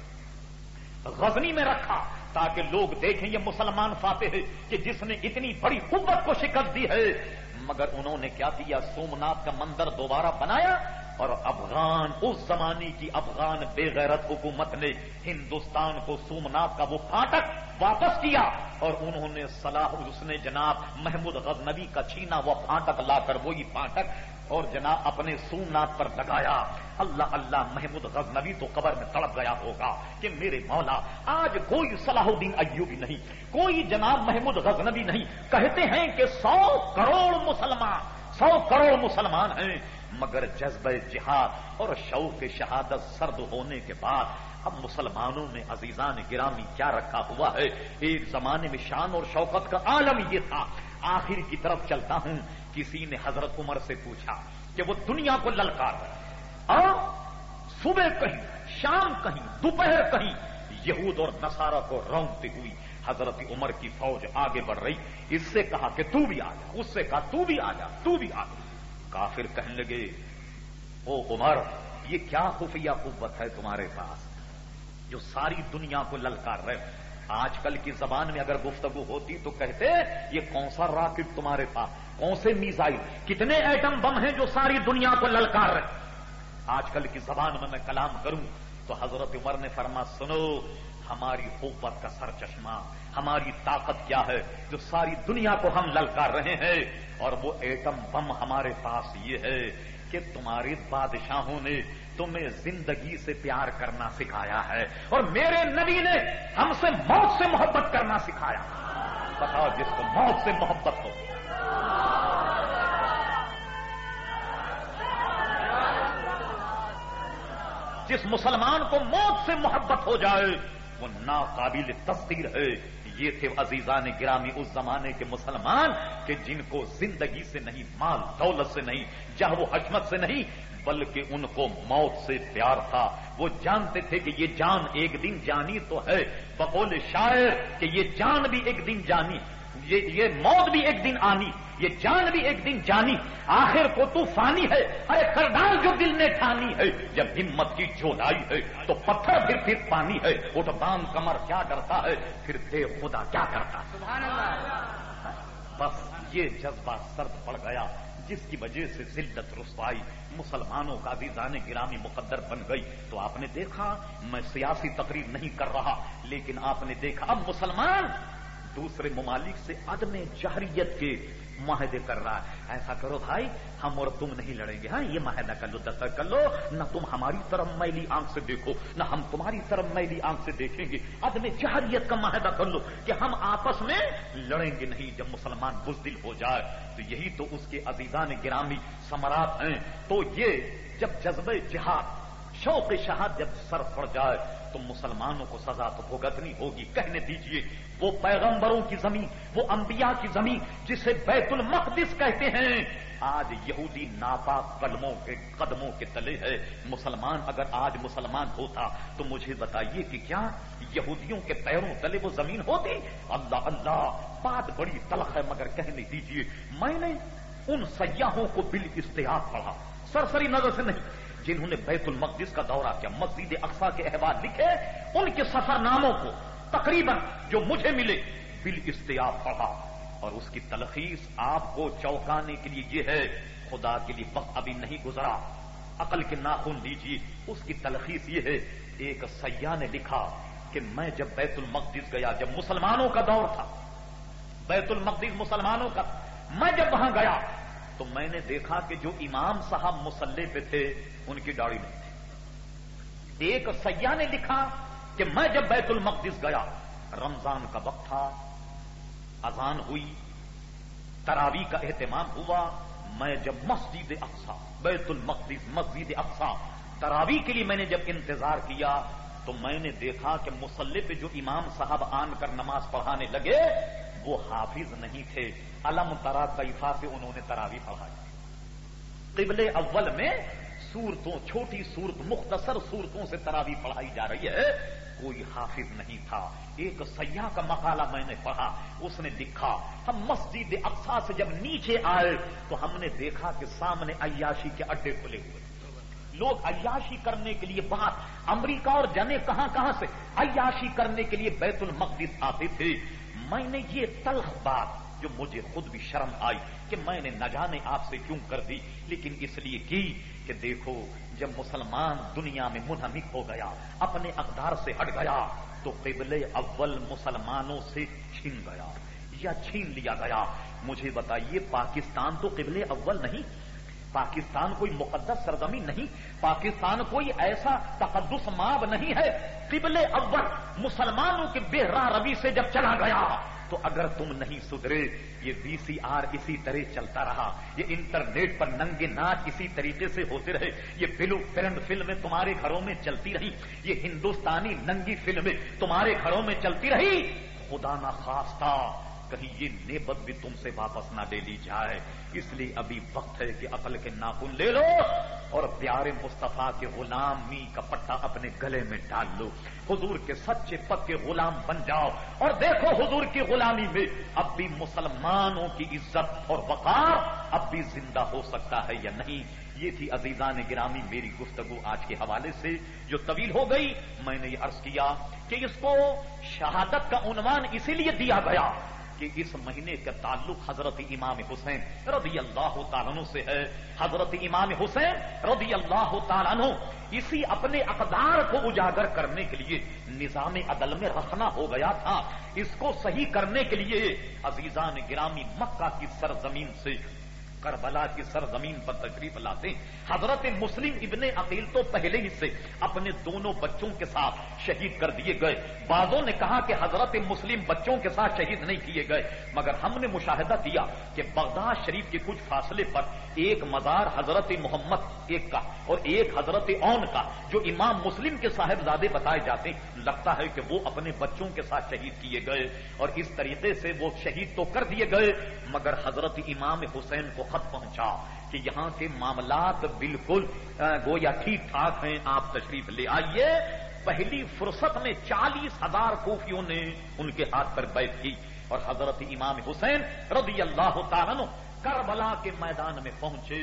غزنی میں رکھا تاکہ لوگ دیکھیں یہ مسلمان فاتح ہے کہ جس نے اتنی بڑی قوت کو شکست دی ہے. مگر انہوں نے کیا کیا، سومناتھ کا مندر دوبارہ بنایا اور افغان اس زمانے کی افغان بے غیرت حکومت نے ہندوستان کو سومناتھ کا وہ پھاٹک واپس کیا اور انہوں نے صلاح اس نے جناب محمود غزنوی کا چھینا وہ پھاٹک لا کر وہی پھاٹک اور جناب اپنے سومناتھ پر لگایا. اللہ اللہ محمود غزنوی تو قبر میں تڑپ گیا ہوگا کہ میرے مولا آج کوئی صلاح الدین ایوبی نہیں، کوئی جناب محمود غزنوی نہیں. کہتے ہیں کہ سو کروڑ مسلمان سو کروڑ مسلمان ہیں مگر جذبہ جہاد اور شوق شہادت سرد ہونے کے بعد اب مسلمانوں میں عزیزان گرامی کیا رکھا ہوا ہے. ایک زمانے میں شان اور شوکت کا عالم یہ تھا. آخر کی طرف چلتا ہوں. کسی نے حضرت عمر سے پوچھا کہ وہ دنیا کو للکار رہے اور صبح کہیں شام کہیں دوپہر کہیں یہود اور نصارہ کو رونقتی ہوئی حضرت عمر کی فوج آگے بڑھ رہی. اس سے کہا کہ تو بھی آ جا، اس سے کہا تو بھی آ جا تو بھی آ جا. کافر کہنے لگے او عمر یہ کیا خفیہ قوت ہے تمہارے پاس جو ساری دنیا کو للکار رہے؟ آج کل کی زبان میں اگر گفتگو ہوتی تو کہتے یہ کون سا راکٹ تمہارے پاس، کون سے میزائل، کتنے ایٹم بم ہیں جو ساری دنیا کو للکار رہے. آج کل کی زبان میں میں کلام کروں تو حضرت عمر نے فرما سنو ہماری قوت کا سر چشمہ، ہماری طاقت کیا ہے جو ساری دنیا کو ہم للکار رہے ہیں، اور وہ ایٹم بم ہمارے پاس یہ ہے کہ تمہارے بادشاہوں نے تمہیں زندگی سے پیار کرنا سکھایا ہے اور میرے نبی نے ہم سے موت سے محبت کرنا سکھایا. بتاؤ جس کو موت سے محبت ہو. جس مسلمان کو موت سے محبت ہو جائے وہ ناقابل تصدیر ہے. یہ تھے عزیزان گرامی اس زمانے کے مسلمان کہ جن کو زندگی سے نہیں، مال دولت سے نہیں، جہ و حشمت سے نہیں، بلکہ ان کو موت سے پیار تھا. وہ جانتے تھے کہ یہ جان ایک دن جانی تو ہے، بقول شاعر کہ یہ جان بھی ایک دن جانی، یہ یہ موت بھی ایک دن آنی، یہ جان بھی ایک دن جانی، آخر کو تو فانی ہے. ارے کردار جو دل نے ٹھانی ہے، جب ہمت کی جولائی ہے تو پتھر پھر پھر پانی ہے. اٹھ بام کمر کیا ڈرتا ہے، پھر دے خدا کیا کرتا. سبحان اللہ. بس یہ جذبہ سرد پڑ گیا جس کی وجہ سے ذلت رسوائی مسلمانوں کا عزیزان گرامی مقدر بن گئی. تو آپ نے دیکھا، میں سیاسی تقریر نہیں کر رہا لیکن آپ نے دیکھا اب مسلمان دوسرے ممالک سے عدم جہریت کے معاہدے کر رہا ہے، ایسا کرو بھائی ہم اور تم نہیں لڑیں گے، ہاں یہ معاہدہ کر لو، دستخط کر لو، نہ تم ہماری طرف میلی آنکھ سے دیکھو نہ ہم تمہاری طرف میلی آنکھ سے دیکھیں گے، عدم جہریت کا معاہدہ کر لو کہ ہم آپس میں لڑیں گے نہیں۔ جب مسلمان بزدل ہو جائے تو یہی تو اس کے عزیزان گرامی ثمرات ہیں۔ تو یہ جب جذبہ جہاد شوق شہاد جب سر پڑ جائے تو مسلمانوں کو سزا تو بھگتنی ہوگی۔ کہنے دیجئے وہ پیغمبروں کی زمین، وہ انبیاء کی زمین جسے بیت المقدس کہتے ہیں، آج یہودی ناپاک قدموں کے قدموں کے تلے ہے۔ مسلمان اگر آج مسلمان ہوتا تو مجھے بتائیے کہ کیا یہودیوں کے پیروں تلے وہ زمین ہوتی؟ اللہ اللہ، بات بڑی تلخ ہے مگر کہنے دیجئے میں نے ان سیاحوں کو بالاستحاق پڑھا، سرسری نظر سے نہیں، جنہوں نے بیت المقدس کا دورہ کیا، مسجد اقصی کے احوال لکھے، ان کے سفر ناموں کو تقریباً جو مجھے ملے بالاستحاق پڑھا، اور اس کی تلخیص آپ کو چونکانے کے لیے یہ ہے، خدا کے لیے وقت ابھی نہیں گزرا، عقل کے ناخن لیجیے، اس کی تلخیص یہ ہے، ایک سیاح نے لکھا کہ میں جب بیت المقدس گیا، جب مسلمانوں کا دور تھا، بیت المقدس مسلمانوں کا، میں جب وہاں گیا تو میں نے دیکھا کہ جو امام صاحب مصلی پہ تھے ان کی داڑھی نہیں تھی۔ ایک سیاح نے لکھا کہ میں جب بیت المقدس گیا، رمضان کا وقت تھا، اذان ہوئی، تراویح کا اہتمام ہوا، میں جب مسجد اقصی، بیت المقدس مسجد اقصی تراویح کے لیے میں نے جب انتظار کیا تو میں نے دیکھا کہ مصلی پہ جو امام صاحب آن کر نماز پڑھانے لگے وہ حافظ نہیں تھے، علم ترا کیفا سے انہوں نے تراویح پڑھائی۔ قبلے اول میں سورتوں، چھوٹی سورت، مختصر سورتوں سے تراویح پڑھائی جا رہی ہے، کوئی حافظ نہیں تھا۔ ایک سیاح کا مقالہ میں نے پڑھا، اس نے لکھا ہم مسجد اقصی سے جب نیچے آئے تو ہم نے دیکھا کہ سامنے عیاشی کے اڈے کھلے ہوئے، لوگ عیاشی کرنے کے لیے باہر امریکہ اور جنے کہاں کہاں سے عیاشی کرنے کے لیے بیت المقدس آتے تھے۔ میں نے یہ تلخ بات جو مجھے خود بھی شرم آئی کہ میں نے نہ جانے آپ سے کیوں کر دی، لیکن اس لیے کی کہ دیکھو جب مسلمان دنیا میں منہمک ہو گیا، اپنے اقدار سے ہٹ گیا تو قبلہ اول مسلمانوں سے چھن گیا یا چھین لیا گیا۔ مجھے بتائیے پاکستان تو قبلہ اول نہیں، پاکستان کوئی مقدس سرزمین نہیں، پاکستان کوئی ایسا تقدس مآب نہیں ہے۔ قبلہ اول مسلمانوں کے بے راہ روی سے جب چلا گیا تو اگر تم نہیں سدھرے، یہ وی سی آر اسی طرح چلتا رہا، یہ انٹرنیٹ پر ننگے ناچ اسی طریقے سے ہوتے رہے، یہ فلم فلمیں تمہارے گھروں میں چلتی رہی، یہ ہندوستانی ننگی فلمیں تمہارے گھروں میں چلتی رہی، خدا نہ خواستہ کہیں یہ نعمت بھی تم سے واپس نہ لے لی جائے۔ اس لیے ابھی وقت ہے کہ عقل کے ناخن لے لو اور پیارے مصطفیٰ کے غلامی کا پٹا اپنے گلے میں ڈال لو، حضور کے سچے پکے غلام بن جاؤ، اور دیکھو حضور کی غلامی میں اب بھی مسلمانوں کی عزت اور وقار اب بھی زندہ ہو سکتا ہے یا نہیں۔ یہ تھی عزیزان گرامی میری گفتگو آج کے حوالے سے جو طویل ہو گئی۔ میں نے یہ عرض کیا کہ اس کو شہادت کا عنوان اسی لیے دیا گیا کہ اس مہینے کا تعلق حضرت امام حسین رضی اللہ تعالیٰ عنہ سے ہے۔ حضرت امام حسین رضی اللہ تعالیٰ عنہ اسی اپنے اقدار کو اجاگر کرنے کے لیے نظام عدل میں رکھنا ہو گیا تھا۔ اس کو صحیح کرنے کے لیے عزیزان گرامی مکہ کی سرزمین سے کربلا کی سرزمین پر تشریف لاتے حضرت مسلم ابن عقیل تو پہلے ہی سے اپنے دونوں بچوں کے ساتھ شہید کر دیے گئے۔ بعضوں نے کہا کہ حضرت مسلم بچوں کے ساتھ شہید نہیں کیے گئے، مگر ہم نے مشاہدہ کیا کہ بغداد شریف کے کچھ فاصلے پر ایک مزار حضرت محمد ایک کا اور ایک حضرت اون کا جو امام مسلم کے صاحبزادے بتائے جاتے ہیں، لگتا ہے کہ وہ اپنے بچوں کے ساتھ شہید کیے گئے، اور اس طریقے سے وہ شہید تو کر دیے گئے، مگر حضرت امام حسین کو خط پہنچا کہ یہاں کے معاملات بالکل گویا ٹھیک ٹھاک ہیں، آپ تشریف لے آئیے۔ پہلی فرصت میں چالیس ہزار کوفیوں نے ان کے ہاتھ پر بیعت کی، اور حضرت امام حسین رضی اللہ تعالیٰ عنہ کربلا کے میدان میں پہنچے۔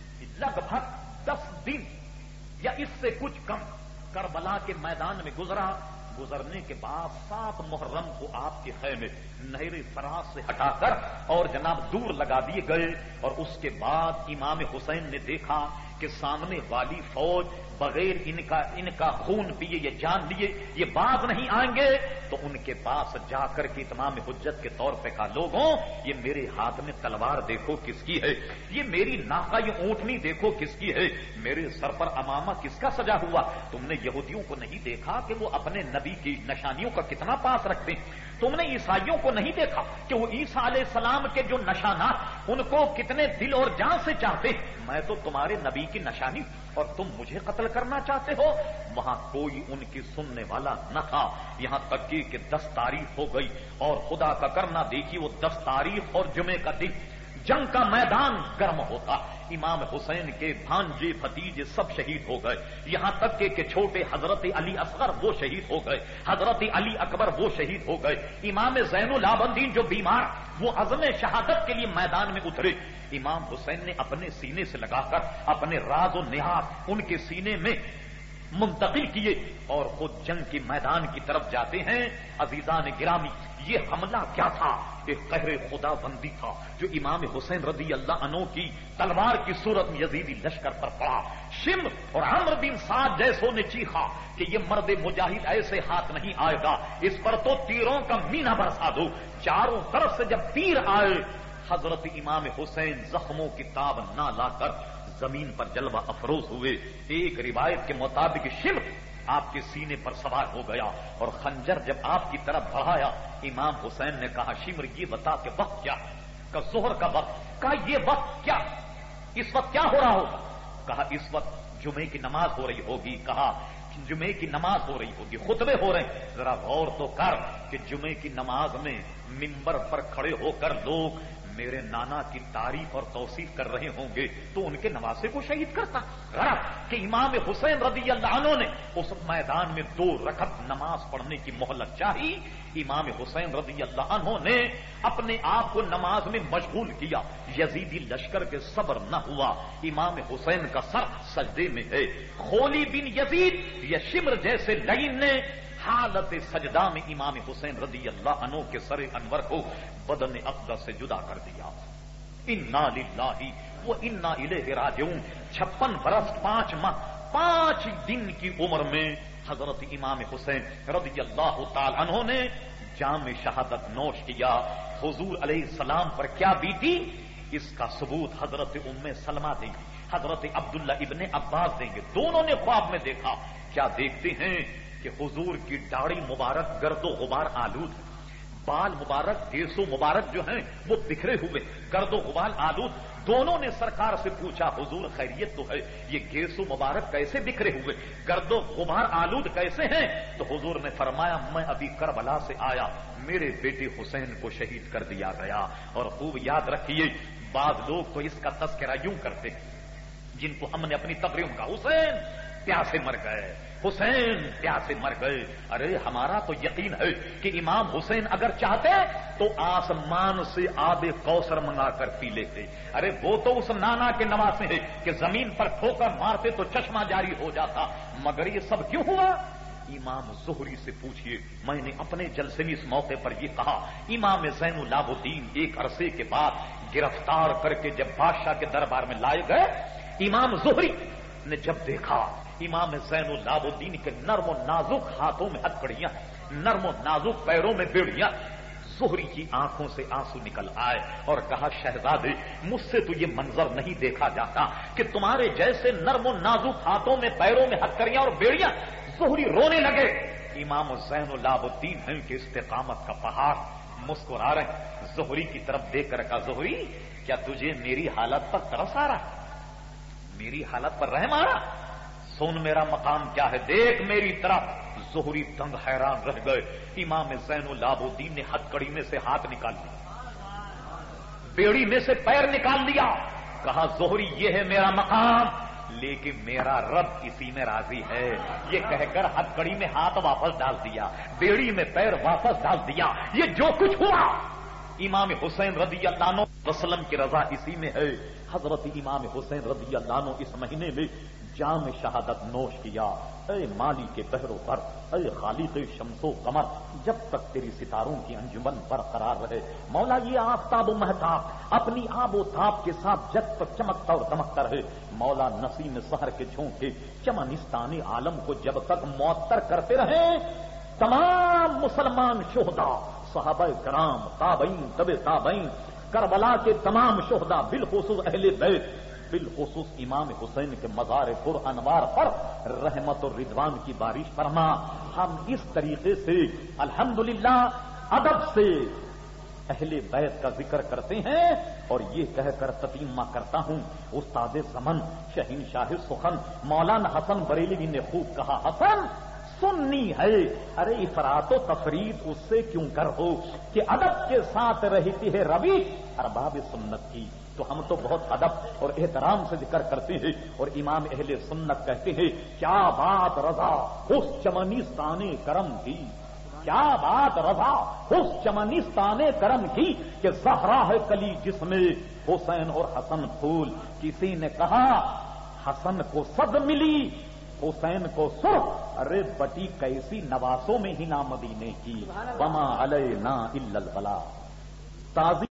لگ بھگ دس دن یا اس سے کچھ کم کربلا کے میدان میں گزرا۔ گزرنے کے بعد سات محرم کو آپ کے خیمے نہر فراز سے ہٹا کر اور جناب دور لگا دیے گئے، اور اس کے بعد امام حسین نے دیکھا کہ سامنے والی فوج بغیر ان کا ان کا خون پیے یہ جان لیے یہ باز نہیں آئیں گے، تو ان کے پاس جا کر کے اتمام حجت کے طور پہ کہا لوگوں یہ میرے ہاتھ میں تلوار دیکھو کس کی ہے، یہ میری ناقہ یہ اونٹنی دیکھو کس کی ہے، میرے سر پر امامہ کس کا سجا ہوا، تم نے یہودیوں کو نہیں دیکھا کہ وہ اپنے نبی کی نشانیوں کا کتنا پاس رکھتے ہیں، تم نے عیسائیوں کو نہیں دیکھا کہ وہ عیسیٰ علیہ السلام کے جو نشانات ان کو کتنے دل اور جان سے چاہتے، میں تو تمہارے نبی کی نشانی اور تم مجھے قتل کرنا چاہتے ہو۔ وہاں کوئی ان کی سننے والا نہ تھا، یہاں تک کہ دس تاریخ ہو گئی اور خدا کا کرنا دیکھی وہ دس تاریخ اور جمعے کا دن جنگ کا میدان گرم ہوتا، امام حسین کے بھانجے بھتیجے سب شہید ہو گئے، یہاں تک کہ چھوٹے حضرت علی اصغر وہ شہید ہو گئے، حضرت علی اکبر وہ شہید ہو گئے، امام زین العابدین جو بیمار وہ عزم شہادت کے لیے میدان میں اترے، امام حسین نے اپنے سینے سے لگا کر اپنے راز و نیاز ان کے سینے میں منتقل کیے اور خود جنگ کے میدان کی طرف جاتے ہیں۔ عزیزان گرامی، یہ حملہ کیا تھا؟ ایک قہر خدا بندی تھا جو امام حسین رضی اللہ عنہ کی تلوار کی صورت میں یزیدی لشکر پر پڑا۔ شمر اور عمرو بن سعد جیسوں نے چیخا کہ یہ مرد مجاہد ایسے ہاتھ نہیں آئے گا، اس پر تو تیروں کا مینا برسا دو۔ چاروں طرف سے جب تیر آئے، حضرت امام حسین زخموں کی تاب نہ لا کر زمین پر جلوہ افروز ہوئے۔ ایک روایت کے مطابق شمر آپ کے سینے پر سوار ہو گیا اور خنجر جب آپ کی طرف بڑھایا، امام حسین نے کہا شمر یہ بتا کہ وقت کیا؟ کہ ظہر کا وقت۔ کہا یہ وقت کیا، اس وقت کیا ہو رہا ہوگا؟ کہا اس وقت جمعے کی نماز ہو رہی ہوگی۔ کہا جمعے کی نماز ہو رہی ہوگی، خطبے ہو رہے ہیں۔ ذرا غور تو کر کہ جمعے کی نماز میں منبر پر کھڑے ہو کر لوگ میرے نانا کی تعریف اور توصیف کر رہے ہوں گے تو ان کے نواسے کو شہید کرتا۔ غرض کہ امام حسین رضی اللہ عنہ نے اس میدان میں دو رکعت نماز پڑھنے کی مہلت چاہی، امام حسین رضی اللہ عنہ نے اپنے آپ کو نماز میں مشغول کیا، یزیدی لشکر کے صبر نہ ہوا، امام حسین کا سر سجدے میں ہے۔ خولی بن یزید یا شمر جیسے لعین نے حالت سجدہ میں امام حسین رضی اللہ عنہ کے سر انور کو بدن اقدس سے جدا کر دیا۔ انا للہ و انا الیہ راجعون۔ چھپن برس پانچ ماہ پانچ دن کی عمر میں حضرت امام حسین رضی اللہ تعالی عنہ نے جام شہادت نوش کیا۔ حضور علیہ السلام پر کیا بیتی اس کا ثبوت حضرت ام سلمہ دیں گی، حضرت عبداللہ ابن عباس دیں گے، دونوں نے خواب میں دیکھا۔ کیا دیکھتے ہیں کہ حضور کی داڑھی مبارک گرد و غبار آلود، بال مبارک گیسو مبارک جو ہیں وہ بکھرے ہوئے گرد و غبار آلود۔ دونوں نے سرکار سے پوچھا حضور خیریت تو ہے، یہ گیسو مبارک کیسے بکھرے ہوئے، گرد و غبار آلود کیسے ہیں؟ تو حضور نے فرمایا میں ابھی کربلا سے آیا، میرے بیٹے حسین کو شہید کر دیا گیا۔ اور خوب یاد رکھیے بعض لوگ تو اس کا تذکرہ یوں کرتے جن کو ہم نے اپنی تقریروں کا حسین پیاسے مر گئے، حسین پیاسے مر گئے۔ ارے ہمارا تو یقین ہے کہ امام حسین اگر چاہتے تو آسمان سے آب کوثر منگا کر پی لیتے۔ ارے وہ تو اس نانا کے نواسے ہیں کہ زمین پر ٹھوکر مارتے تو چشمہ جاری ہو جاتا، مگر یہ سب کیوں ہوا؟ امام زہری سے پوچھئے، میں نے اپنے جلسے میں اس موقع پر یہ کہا، امام زین العابدین ایک عرصے کے بعد گرفتار کر کے جب بادشاہ کے دربار میں لائے گئے، امام زہری نے جب دیکھا امام زین العابدین کے نرم و نازک ہاتھوں میں ہتھکڑیاں، نرم و نازک پیروں میں بیڑیاں، زہری کی آنکھوں سے آنسو نکل آئے اور کہا شہزادے مجھ سے تو یہ منظر نہیں دیکھا جاتا کہ تمہارے جیسے نرم و نازک ہاتھوں میں پیروں میں ہتھکڑیاں اور بیڑیاں۔ زہری رونے لگے۔ امام زین العابدین ہیں کہ استقامت کا پہاڑ مسکرا رہے ہیں، زہری کی طرف دیکھ کر کہا زہری کیا تجھے میری حالت پر ترس آ رہا، میری حالت پر رحم آ رہا؟ سن میرا مقام کیا ہے، دیکھ میری طرف۔ زہری دنگ حیران رہ گئے۔ امام زین العابدین نے ہتھکڑی میں سے ہاتھ نکال لیا، بیڑی میں سے پیر نکال لیا، کہا زہری یہ ہے میرا مقام، لیکن میرا رب اسی میں راضی ہے۔ یہ کہہ کر ہتھکڑی میں ہاتھ واپس ڈال دیا، بیڑی میں پیر واپس ڈال دیا۔ یہ جو کچھ ہوا امام حسین رضی اللہ عنہ وسلم کی رضا اسی میں ہے۔ حضرت امام حسین رضی اللہ عنہ اس مہینے میں جام شہادت نوش کیا، اے مالی کے بحر و بر، اے خالق شمس و قمر، جب تک تیری ستاروں کی انجمن برقرار رہے، مولا یہ آفتاب و مہتاب اپنی آب و تاب کے ساتھ جب تک چمکتا اور دمکتا رہے، مولا نسیم سحر کے جھونکے چمنستان عالم کو جب تک معطر کرتے رہے، تمام مسلمان شہداء، صحابہ کرام، تابعین، تبع تابعین، کربلا کے تمام شہداء، بالخصوص اہل بیت، بالخصوص امام حسین کے مزار پر انوار پر رحمت اور رضوان کی بارش فرما۔ ہم اس طریقے سے الحمدللہ ادب سے اہل بیت کا ذکر کرتے ہیں، اور یہ کہہ کر تتیمہ کرتا ہوں، استاد زمن شہنشاہ سخن مولانا حسن بریلوی نے خوب کہا، حسن سنی ہے، ارے افراط و تفرید اس سے کیوں کر ہو کہ ادب کے ساتھ رہتی ہے روش ارباب سنت کی۔ تو ہم تو بہت ادب اور احترام سے ذکر کرتے ہیں، اور امام اہل سنت کہتے ہیں، کیا بات رضا اس چمنستان کرم کی، کیا بات رضا اس چمنستان کرم کی، کہ زہرا ہے کلی جس میں حسین اور حسن پھول۔ کسی نے کہا حسن کو صد ملی، حسین کو سرخ، ارے بٹی کیسی نواسوں میں ہی نا مدینے کی، وما علینا الا البلاغ۔